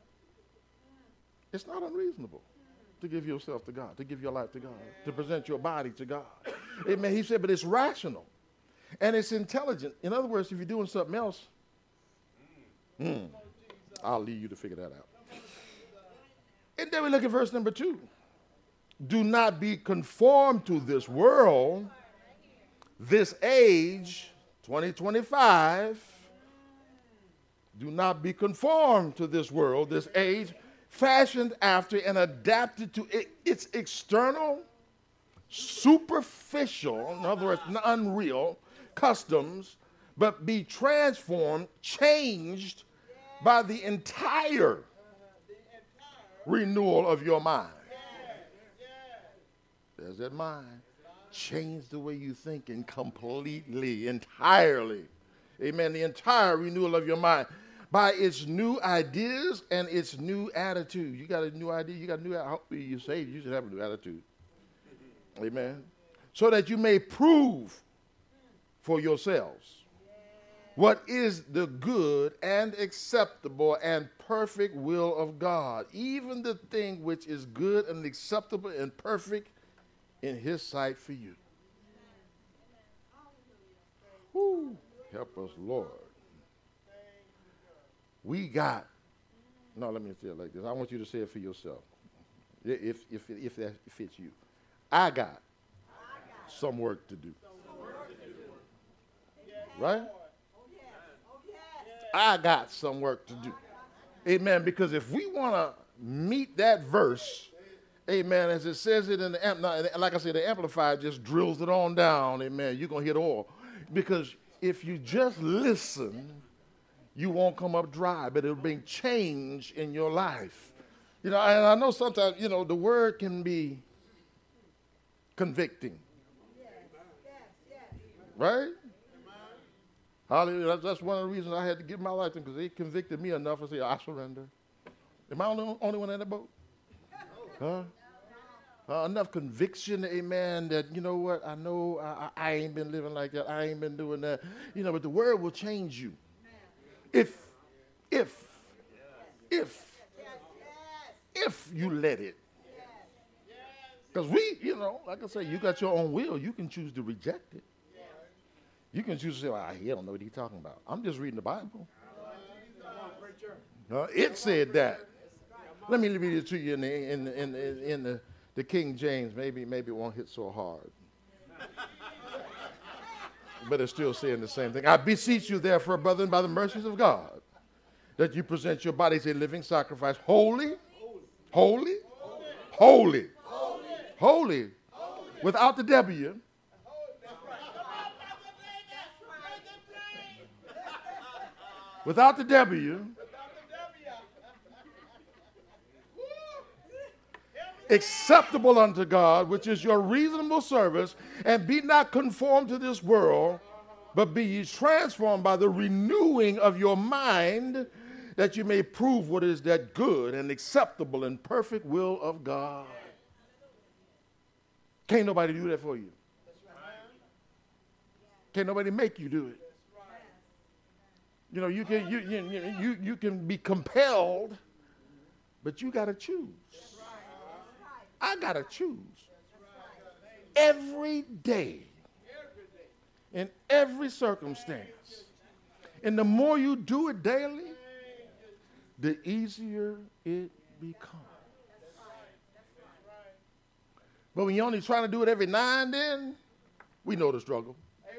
S1: It's not unreasonable to give yourself to God, to give your life to God, to present your body to God. Amen. He said, but it's rational and it's intelligent. In other words, if you're doing something else, Hmm. I'll leave you to figure that out. And then we look at verse number two. Do not be conformed to this world, this age, twenty twenty-five. Do not be conformed to this world, this age, fashioned after and adapted to it, its external, superficial, in other words, unreal customs, but be transformed, changed by the entire renewal of your mind. There's that mind. Change the way you think and completely, entirely. Amen. The entire renewal of your mind by its new ideas and its new attitude. You got a new idea. You got a new. I hope you saved. You should have a new attitude. Amen. So that you may prove for yourselves what is the good and acceptable and perfect will of God, even the thing which is good and acceptable and perfect in his sight for you. Woo. Help us, Lord. We got, no, let me say it like this. I want you to say it for yourself. If, if, if that fits you. I got some work to do. Right? I got some work to do. Amen. Because if we want to meet that verse, amen, as it says it in the Amplified, like I said, the Amplified just drills it on down, amen, you're going to hit all. Because if you just listen, you won't come up dry, but it'll bring change in your life. You know, and I know sometimes, you know, the word can be convicting. Right? Hallelujah. That's, that's one of the reasons I had to give my life to them, because they convicted me enough to say, I surrender. Am I the only, only one in the boat? Huh? Uh, enough conviction, amen, that, you know what, I know I, I ain't been living like that. I ain't been doing that. You know, but the word will change you. If, if, if, if you let it. Because we, you know, like I say, you got your own will. You can choose to reject it. You can choose to say, well, he don't know what he's talking about. I'm just reading the Bible. Uh, it said that. Let me read it to you in the, in the, in the, in the, the King James. Maybe, maybe it won't hit so hard. But it's still saying the same thing. I beseech you, therefore, brethren, by the mercies of God, that you present your bodies a living sacrifice, holy, holy, holy, holy, holy, without the W. Without the W, acceptable unto God, which is your reasonable service, and be not conformed to this world, but be ye transformed by the renewing of your mind, that you may prove what is that good and acceptable and perfect will of God. Can't nobody do that for you. Can't nobody make you do it. You know, you can you you you, you can be compelled, but you got to choose. I got to choose. Every day, in every circumstance. And the more you do it daily, the easier it becomes. But when you're only trying to do it every now and then, we know the struggle.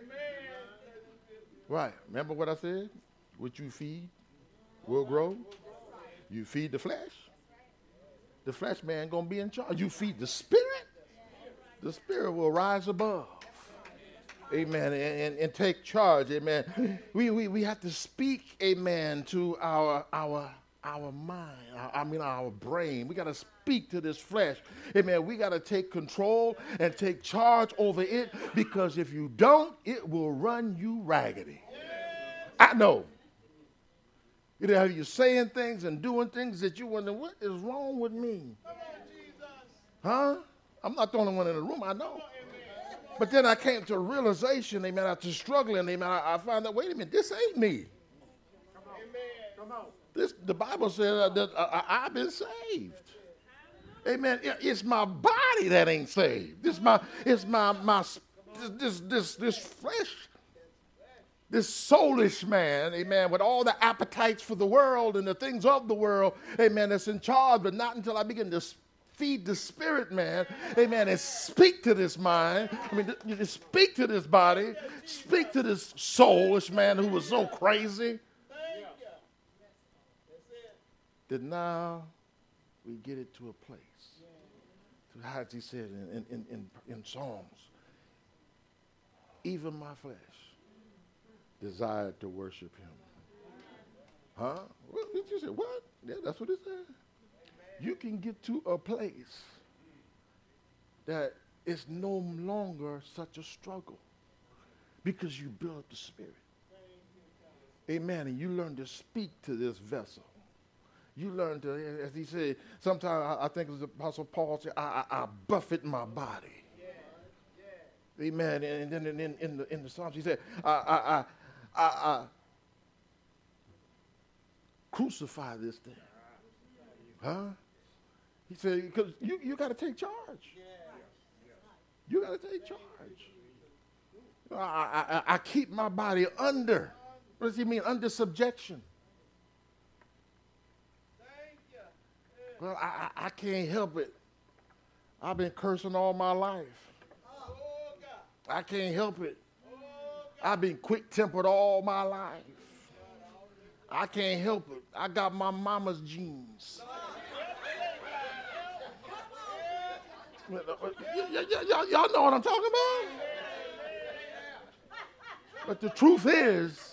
S1: Right. Remember what I said? What you feed will grow. You feed the flesh. The flesh man going to be in charge. You feed the spirit. The spirit will rise above. Amen. And, and, and take charge. Amen. We, we, we have to speak, amen, to our, our, our mind. Our, I mean, our brain. We got to speak to this flesh. Amen. We got to take control and take charge over it, because if you don't, it will run you raggedy. I know. You know, you're saying things and doing things that you wonder, what is wrong with me? Huh? I'm not the only one in the room, I know. But then I came to a realization, amen, after struggling, amen, I, I found out, wait a minute, this ain't me. Come on. This, the Bible said that I, I've been saved. Amen. It, it's my body that ain't saved. This my, it's my, my, this, this, this, this flesh. This soulish man, amen, with all the appetites for the world and the things of the world, amen, that's in charge, but not until I begin to feed the spirit man, amen, and speak to this mind, I mean, you just speak to this body, speak to this soulish man who was so crazy. that now we get it to a place. To how he said in, in, in, in Psalms, even my flesh desired to worship him. Huh? What did you say? What? Yeah, that's what it said. You can get to a place that it's no longer such a struggle because you build up the spirit. Amen. And you learn to speak to this vessel. You learn to, as he said, sometimes I, I think it was the Apostle Paul said, I, I, I buffet my body. Yeah. Yeah. Amen. And then in, in, in, the, in the Psalms he said, I, I, I, I, I crucify this thing. Huh? He said, because you, you got to take charge. You got to take charge. I, I, I keep my body under. What does he mean? Under subjection. Well, I, I, I can't help it. I've been cursing all my life. I can't help it. I've been quick-tempered all my life. I can't help it. I got my mama's genes. Y- y- y- y- y'all know what I'm talking about? But the truth is,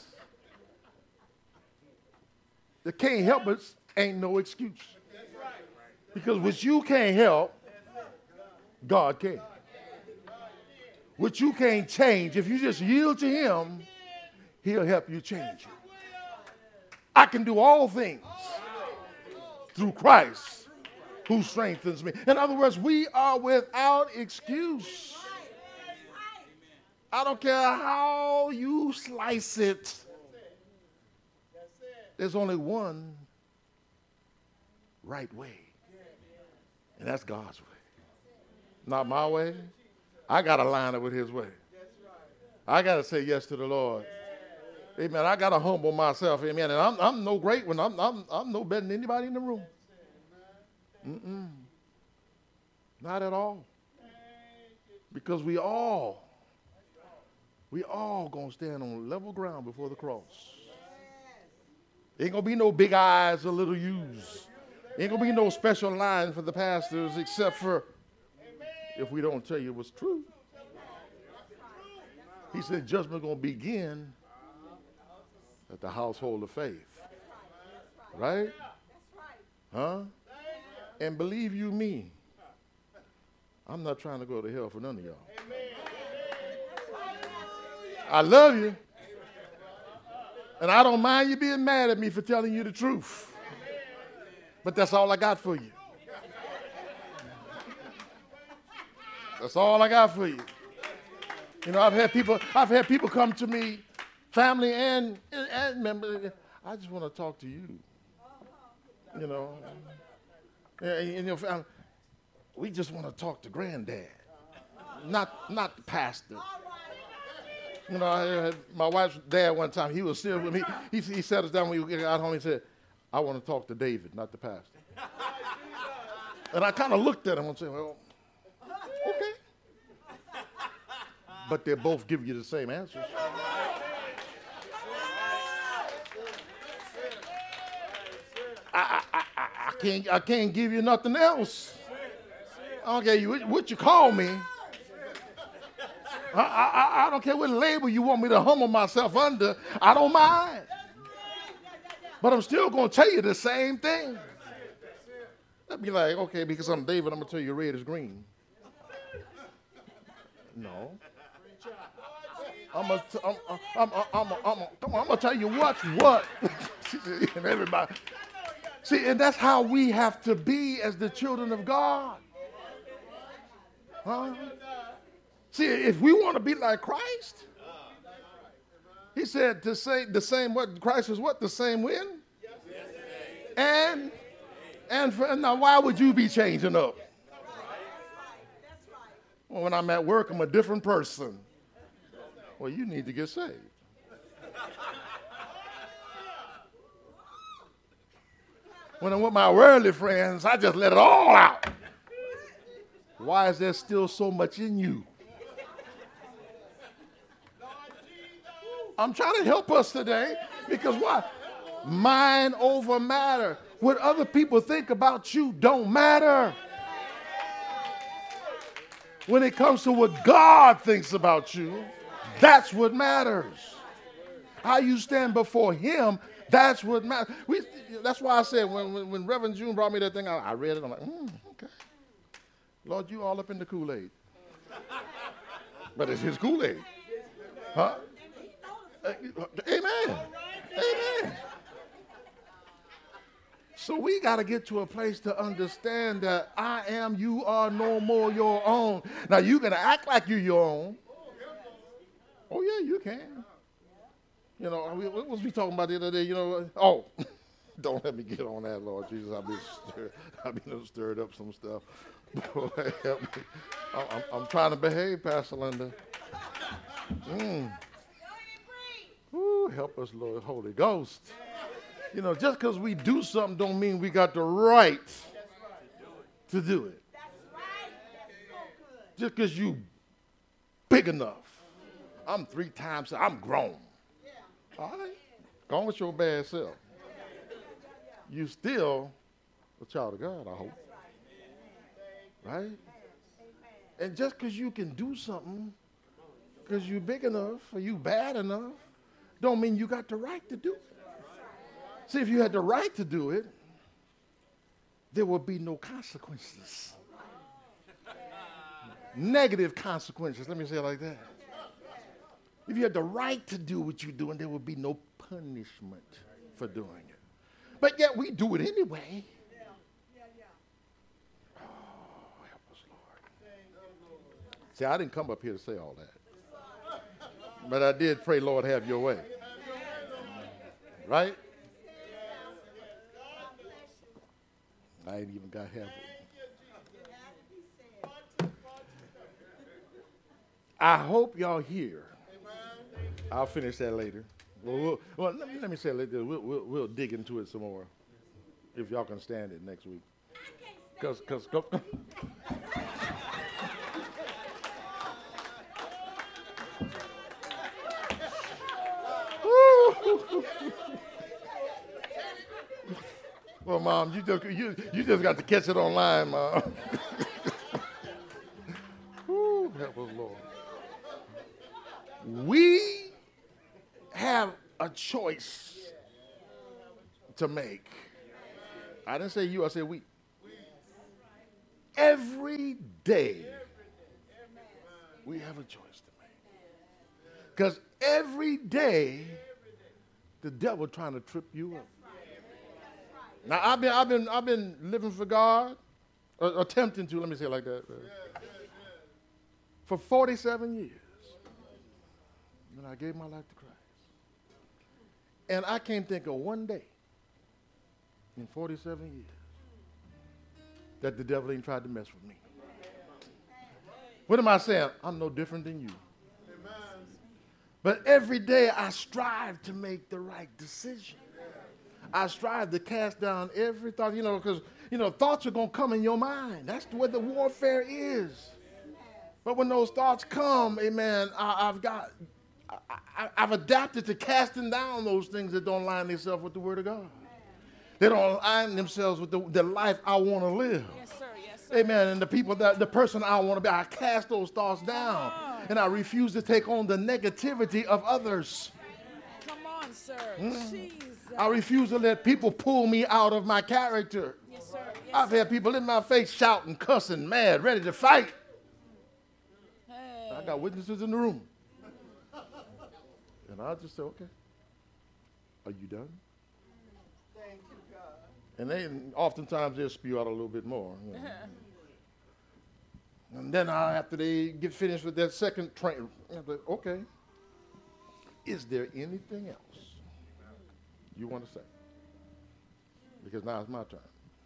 S1: the can't help it ain't no excuse. Because what you can't help, God can. What you can't change, if you just yield to him, he'll help you change it. I can do all things through Christ who strengthens me. In other words, we are without excuse. I don't care how you slice it. There's only one right way. And that's God's way. Not my way. I got to line up with his way. I got to say yes to the Lord. Amen. I got to humble myself. Amen. And I'm, I'm no great one. I'm, I'm, I'm no better than anybody in the room. Mm-mm. Not at all. Because we all, we all going to stand on level ground before the cross. Ain't going to be no big eyes or little U's. Ain't going to be no special line for the pastors except for if we don't tell you what's true. He said judgment going to begin at the household of faith. Right? Huh? And believe you me, I'm not trying to go to hell for none of y'all. I love you. And I don't mind you being mad at me for telling you the truth. But that's all I got for you. That's all I got for you. You know, I've had people, I've had people come to me, family and, and members. I just want to talk to you. You know, and, and, you know, we just want to talk to granddad, not not the pastor. You know, I had my wife's dad one time. He was still with me. He, he sat us down when we got home. He said, "I want to talk to David, not the pastor." And I kind of looked at him and said, "Well, okay." But they both give you the same answers. I, I, I, I can't I can't give you nothing else. I don't care you what you call me. I, I, I don't care what label you want me to humble myself under. I don't mind. But I'm still going to tell you the same thing. I'd be like, okay, because I'm David, I'm going to tell you red is green. No. I'm going to I'm, I'm, I'm, I'm, I'm, I'm to tell you what's what. And everybody. See, and that's how we have to be as the children of God. Huh? See, if we want to be like Christ, he said to say the same what Christ is what? The same when? And and for, now why would you be changing up? Well, when I'm at work, I'm a different person. Well, you need to get saved. When I'm with my worldly friends, I just let it all out. Why is there still so much in you? I'm trying to help us today because why? Mind over matter. What other people think about you don't matter. When it comes to what God thinks about you, that's what matters. How you stand before him, that's what matters. We, that's why I said when, when, when Reverend June brought me that thing, I, I read it. I'm like, mm, okay. Lord, you all up in the Kool-Aid. But it's his Kool-Aid. Huh? Amen. Amen. So we got to get to a place to understand that I am, you are no more your own. Now, you can act like you're your own. Oh, yeah, you can. You know, what was we talking about the other day? You know, oh, don't let me get on that, Lord Jesus. I've been stirred, I've been stirred up some stuff. Boy, help me. I'm, I'm trying to behave, Pastor Linda. Mm. Ooh, help us, Lord, Holy Ghost. You know, just because we do something don't mean we got the right to do it. Just because you big enough. I'm three times, I'm grown. All right. Go on with your bad self. You still a child of God, I hope. Right? And just because you can do something, because you big enough or you bad enough, don't mean you got the right to do it. See, if you had the right to do it, there would be no consequences. Negative consequences, let me say it like that. If you had the right to do what you're doing, there would be no punishment for doing it. But yet we do it anyway. Oh, help us, Lord. See, I didn't come up here to say all that. But I did pray, Lord, have your way. Right? I ain't even got half of it. I hope y'all hear. I'll finish that later. Well, we'll, well let, me, let me say it later. We'll, we'll, we'll dig into it some more if y'all can stand it next week. Because, because, well, Mom, you just you, you just got to catch it online, Mom. Ooh, help us, Lord. We have a choice to make. I didn't say you, I said we. Every day, we have a choice to make. Because every day, the devil trying to trip you up. Now, I've been, I've been, I've been living for God, or attempting to, let me say it like that, for forty-seven years. And I gave my life to Christ. And I can't think of one day in forty-seven years that the devil ain't tried to mess with me. What am I saying? I'm no different than you. But every day I strive to make the right decision. I strive to cast down every thought, you know, because, you know, thoughts are going to come in your mind. That's what the warfare is. But when those thoughts come, amen, I, I've got, I, I, I've adapted to casting down those things that don't line themselves with the Word of God. They don't align themselves with the, the life I want to live. Yes, sir. Yes, sir. Amen. And the people, that the person I want to be, I cast those thoughts down. And I refuse to take on the negativity of others.
S2: Come on, sir.
S1: Mm. I refuse to let people pull me out of my character.
S2: Yes, sir. Yes,
S1: I've had people in my face shouting, cussing, mad, ready to fight.
S2: Hey.
S1: I got witnesses in the room. And I just say, okay, are you done?
S3: Thank you, God.
S1: And they oftentimes they'll spew out a little bit more. You know. And then I, after they get finished with that second train, I'm like, okay, is there anything else you want to say? Because now it's my turn.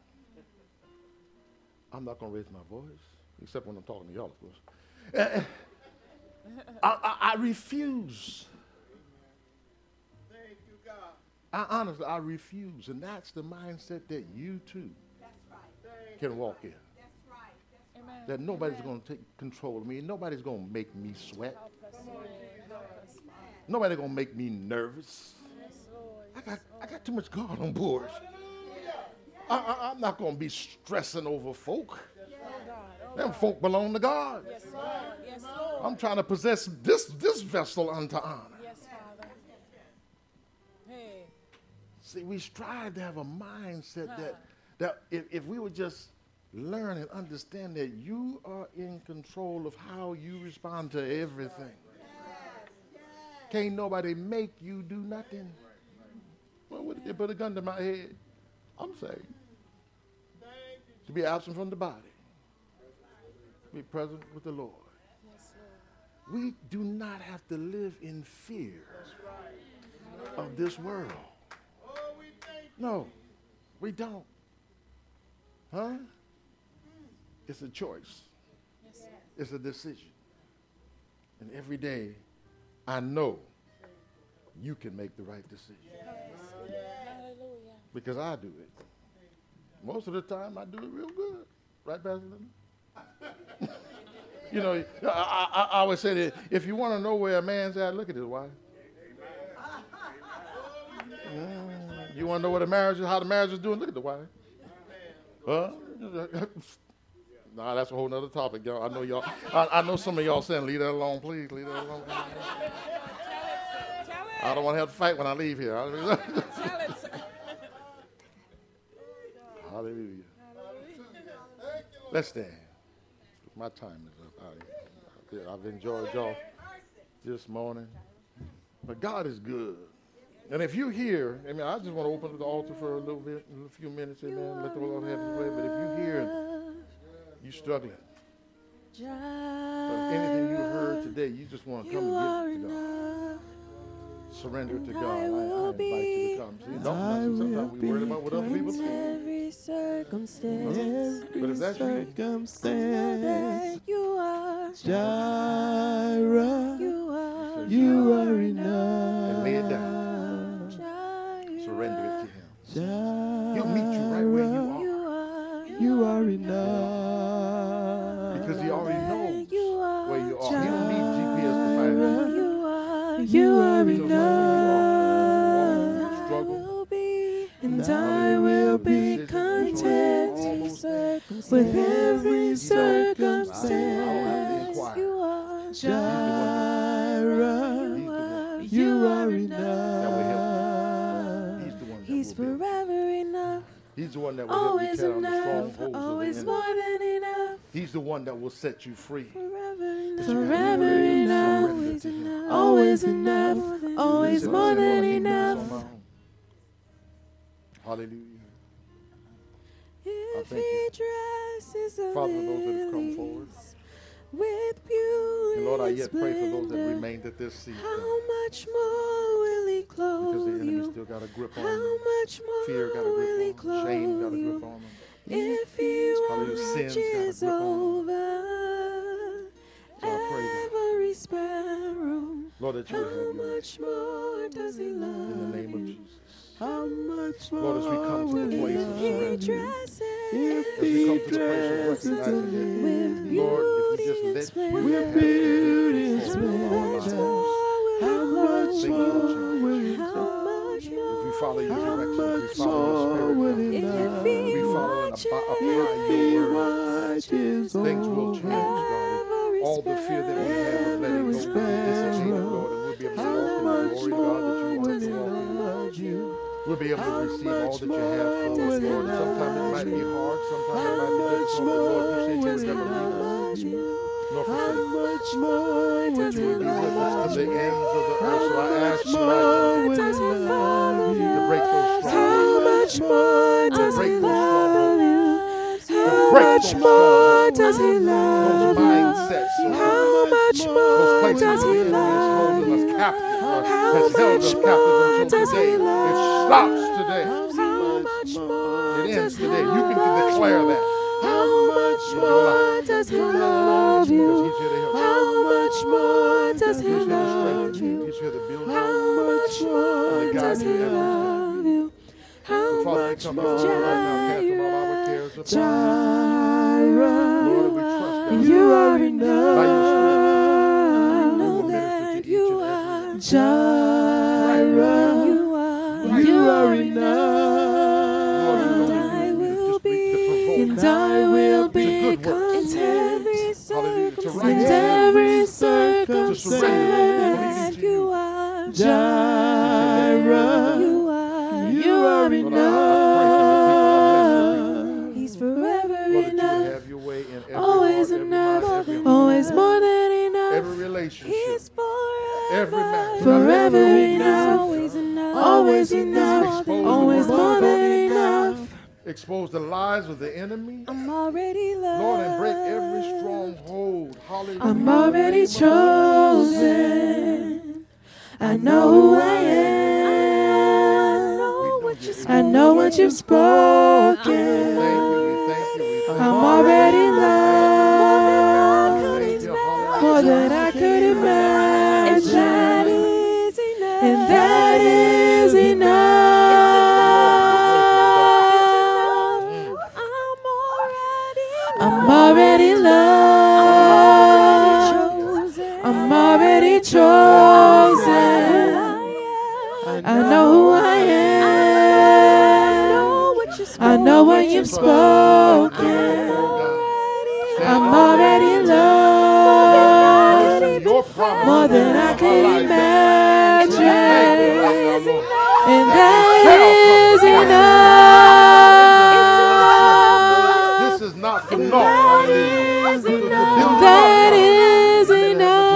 S1: I'm not going to raise my voice, except when I'm talking to y'all, of course. I, I, I refuse.
S3: Thank you, God.
S1: I honestly, I refuse. And that's the mindset that you too
S3: That's right.
S1: can walk in.
S3: That's right. That's
S2: Amen.
S1: That nobody's
S2: Amen.
S1: going to take control of me. Nobody's going to make me sweat.
S2: Help us, Lord. Help us.
S1: Nobody's going to make me nervous.
S2: Yes, Lord.
S1: I got, I got too much God on board. I, I, I'm not going to be stressing over folk. Them folk belong to God.
S2: Yes, Lord. Yes, Lord.
S1: I'm trying to possess this, this vessel unto honor.
S2: Yes, Father. Hey.
S1: See, we strive to have a mindset that, that if, if we would just learn and understand that you are in control of how you respond to everything. Can't nobody make you do nothing. Well, what if they put a gun to my head? I'm saved. To be absent from the body. Be present with the Lord.
S2: Yes, Lord.
S1: We do not have to live in fear of this world. No, we don't. Huh? It's a choice.
S2: Yes,
S1: It's a decision. And every day, I know you can make the right decision.
S2: hallelujah.
S1: Because I do it. Most of the time, I do it real good. Right, Pastor Linda? You know, I, I, I always say that if you want to know where a man's at, look at his wife. Mm, you want to know what the marriage is, how the marriage is doing? Look at the wife. Huh? Nah, that's a whole nother topic, y'all. I know y'all. I, I know some of y'all saying, "Leave that alone, please. Leave that alone."
S2: Tell it, sir. Tell it.
S1: I don't want to have to fight when I leave here.
S2: Tell it, sir.
S1: Hallelujah. Let's stand. My time is up. I, I've enjoyed y'all this morning. But God is good. And if you're here, I mean, I just want to open the altar for a little bit, a few minutes, amen. Let the Lord have his way. But if you're here and you're struggling, but anything you heard today, you just want to come and give it to God. Surrender it to God. I, I invite you to come. See, don't, sometimes we worry about what other people think.
S4: Every circumstance,
S1: But if that's you,
S4: circumstance,
S2: You are.
S4: Jireh,
S2: You are.
S4: you are enough.
S1: and lay it down.
S2: Jireh.
S1: Surrender it to him.
S4: Jireh,
S1: He'll meet you right where you are.
S2: You are.
S4: you are enough.
S1: Because he already knows
S2: You are.
S1: where you are. He don't need G P S to find you.
S2: You are.
S4: You are
S1: He knows where you are.
S4: enough.
S1: Struggle.
S2: Will be.
S4: And I will be content with every circumstance.
S2: You are.
S4: Jireh,
S1: He's the one.
S4: you are
S1: That will
S4: enough.
S1: help. He's the one that
S2: He's
S1: will build.
S2: forever enough.
S1: He's the one that will help you
S2: Always
S1: tear down the
S2: enough.
S1: strongholds
S2: Always
S1: of the
S2: more
S1: enemy.
S2: than enough.
S1: He's the one that will set you free.
S2: Forever enough.
S4: Forever enough.
S1: Surrender to him.
S4: Always enough. Always
S1: Listen,
S4: more
S1: I said,
S4: than
S1: Lord, keep me this
S4: enough.
S1: on my own. Hallelujah.
S2: If
S1: thank
S2: he
S1: you.
S2: dresses the
S1: Father, for those that have come forward.
S2: lilies with beauty
S1: And Lord, I
S2: and
S1: yet pray for those that
S2: splendor,
S1: remained at this seat.
S2: how
S1: God,
S2: much more will he
S1: because the
S2: clothe
S1: enemy
S2: you?
S1: still got a grip on
S2: How
S1: them.
S2: much more
S1: Fear got a
S2: will he
S1: grip on them. Shame got a
S2: clothe
S1: grip
S2: you?
S1: on them.
S2: If he
S1: Hallelujah. Sin's got a
S2: watches
S1: grip on
S2: over
S1: So I pray that,
S2: every sparrow,
S1: Lord, that you
S2: how
S1: would have your way
S2: much more does he love
S1: in the name of
S2: you?
S1: Jesus.
S4: How much more
S1: Lord, as we come to the
S4: will
S1: place
S4: he
S1: of
S2: He
S1: surrender,
S2: dresses
S1: as we come to the place of recognizing that,
S2: with
S1: Lord, if
S2: beauty
S1: you
S2: and
S1: just let you
S2: splendor,
S1: have
S4: beauty and
S1: control of our lives,
S4: How much
S1: things will
S4: more
S1: change.
S4: will he
S2: how much
S1: If
S2: more?
S1: we follow your
S4: How
S1: direction, if we
S4: much
S1: follow your
S4: more
S1: spirit,
S4: will
S1: God,
S4: he
S2: If
S4: love?
S2: he
S1: we follow and ab- apply
S2: watches
S1: your word,
S4: Watches
S1: things will change, God.
S2: every
S1: All the fear that we have of letting go will dissipate, Lord, and we'll be able to
S4: How
S1: walk in the
S4: much
S1: glory, God, that
S4: more
S1: you want
S4: will
S1: us
S4: he
S1: to walk in.
S4: love you?
S1: We'll be able to
S4: How
S1: receive all
S4: much
S1: that you have for
S4: more
S1: us,
S4: will
S1: Lord.
S4: he
S1: Sometimes it
S4: love
S1: might be
S4: you?
S1: hard, sometimes it
S4: How
S1: might be
S4: much
S1: difficult, but Lord, you said you
S4: more
S1: would never
S4: will he
S1: leave us
S4: love you?
S1: nor
S4: How
S1: forsake us.
S4: much more will
S1: That you
S4: he
S1: would be with us
S4: love
S1: to the
S4: you?
S1: ends of the earth. So I
S4: How
S1: ask
S4: much
S1: you right now
S4: more will
S2: does
S4: he
S2: he
S4: love
S2: follow
S1: to
S4: you?
S1: break those
S2: How
S1: strongholds,
S2: much more
S1: to
S2: does
S1: break
S2: he
S1: those
S2: love
S1: strongholds,
S2: you?
S1: to
S2: How
S1: break
S2: much
S1: those
S2: more
S1: strongholds,
S2: does he
S1: those
S2: love you?
S1: mindsets, Lord.
S2: How much
S1: Those
S2: more
S1: places
S2: does
S1: where
S2: he
S1: the enemy is
S2: love
S1: holding us
S2: you?
S1: captive, or
S2: How
S1: has held us
S2: much
S1: captive
S2: more
S1: until
S2: does he
S1: today. It
S2: love
S1: stops
S2: you?
S1: today.
S2: How much more
S1: It
S2: does
S1: ends
S2: he
S1: today. You can
S2: love
S1: declare
S2: you?
S1: that
S2: How much
S1: in your life,
S2: more does he love
S1: because
S2: you?
S1: he's here to help you.
S2: How much more does he
S1: He's here to
S2: love
S1: strengthen you.
S2: you?
S1: He's here to build you.
S2: How much more
S1: And to
S2: does
S1: guide
S2: he
S1: you every step.
S2: love you? How
S1: So Father, we
S2: much
S1: come before you right now, casting all our cares upon you.
S2: Jireh,
S1: Lord, we trust that
S2: you are
S1: by
S2: enough.
S1: your
S2: I
S1: Spirit, we
S2: know
S1: will minister
S2: that
S1: to each
S2: you
S1: and
S2: are
S1: every
S4: Jireh,
S2: You are
S4: you
S2: said you are
S4: Jireh.
S2: You are.
S4: You are enough.
S2: He's forever
S1: Lord, that you would
S2: enough.
S1: have your way in every
S2: Always
S1: heart, every
S2: enough.
S1: mind, every
S2: Always more than enough.
S1: every relationship.
S2: He's forever.
S1: Every man.
S2: Forever enough.
S4: enough.
S2: Always enough.
S4: Always enough.
S2: Always more than enough.
S1: Expose the lies of the enemy,
S2: I'm already loved.
S1: Lord, and break every stronghold. Hallelujah.
S2: I'm already chosen. I know who I am. I know what you've spoken.
S1: Thank you, we thank you, we thank
S2: I'm
S1: you.
S2: already loved.
S1: Thank you, hallelujah.
S2: More than I could imagine. And that is enough. I'm already loved. I'm already chosen. I know who I am. I know what you've spoken. I'm already loved.
S1: Your promise
S2: More than I could
S1: Thank
S2: imagine.
S1: you right now, Lord.
S2: And that is enough.
S1: This is not for naught. Hallelujah.
S2: That is enough. That is enough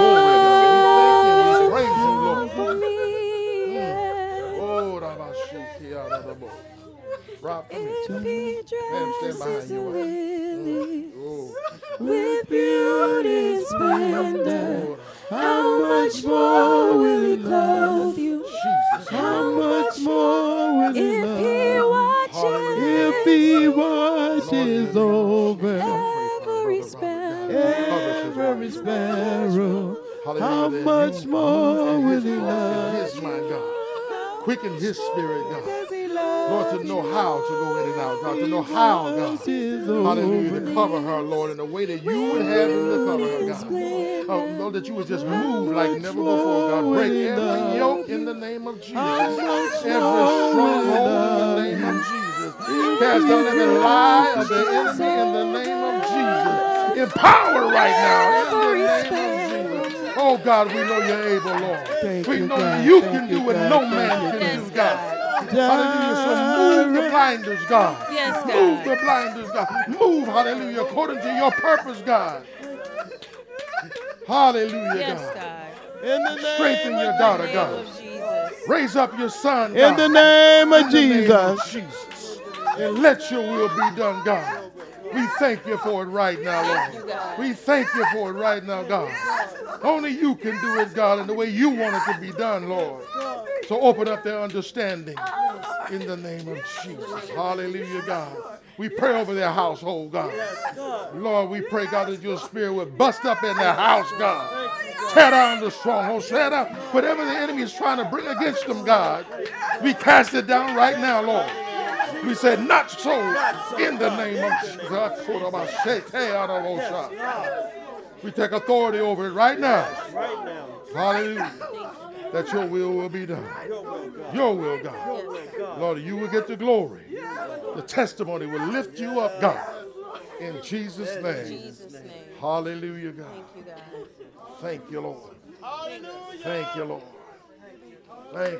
S2: for me.
S1: Oh, Rabashiki, Arabo. Rob for me.
S2: If he
S1: Ma'am, stand behind
S2: dresses
S1: you.
S2: lilies
S1: Oh,
S2: with beauty and splendor,
S1: Lord.
S2: how much more will he clothe you?
S1: Jesus.
S4: How much more will he
S2: If
S4: love?
S2: he watches
S4: If he watches over
S2: every sparrow,
S4: every sparrow,
S1: Hallelujah.
S4: how
S1: That
S4: much
S1: you
S4: more
S1: move in
S4: will
S1: his
S4: he
S1: heart, in
S4: love?
S1: his mind, God. Quicken his spirit, God.
S4: Does he love
S1: Lord, to know how to go in and out, God. To know how, God.
S4: his
S1: Hallelujah. To
S4: over?
S1: cover her, Lord, in the way that you would have him to cover her, God. Oh, Lord, that you would just move like never before, God. Break every yoke in the name of Jesus. Every stronghold in the name of Jesus. Cast down every lie of the enemy in the name of Jesus. Empower right now in the name of Jesus. Oh, God, we know you're able, Lord.
S4: Thank
S1: We
S4: you,
S1: know
S4: God.
S1: you
S4: Thank
S1: can
S4: you,
S1: do what
S4: God.
S1: no
S4: Thank
S1: man
S4: you,
S1: can
S3: Yes,
S1: do, God.
S3: God.
S1: Hallelujah. So move the blinders, God.
S3: Yes,
S1: Move
S3: God.
S1: the blinders, God. Move, hallelujah, according to your purpose, God. Hallelujah,
S3: Yes,
S1: God.
S3: God.
S4: In the
S1: Strengthen
S4: name
S1: your
S4: of
S1: daughter,
S3: In the
S1: God.
S3: name of Jesus.
S1: Raise up your son, God.
S4: In the name of
S1: In the name of
S4: Jesus.
S1: Jesus. And let your will be done, God. We thank you for it right now,
S3: Thank you,
S1: Lord.
S3: God.
S1: We thank you for it right now, God. Only you can do it, God, in the way you want it to be done, Lord. So open up their understanding in the name of Jesus. Hallelujah, God. We pray over their household, God. Lord, we pray, God, that your spirit would bust up in their house, God. Tear down the strongholds. Tear down whatever the enemy is trying to bring against them, God. We cast it down right now, Lord. We said, not so in the name of Jesus. We take authority over it right now. Hallelujah. That your will will be done. Your will, God. Lord, you will get the glory. The testimony will lift you up, God. In Jesus'
S3: In
S1: name.
S3: Jesus' name.
S1: Hallelujah, God.
S3: Thank you, God.
S1: Thank you, Lord. Thank you, Lord. Thank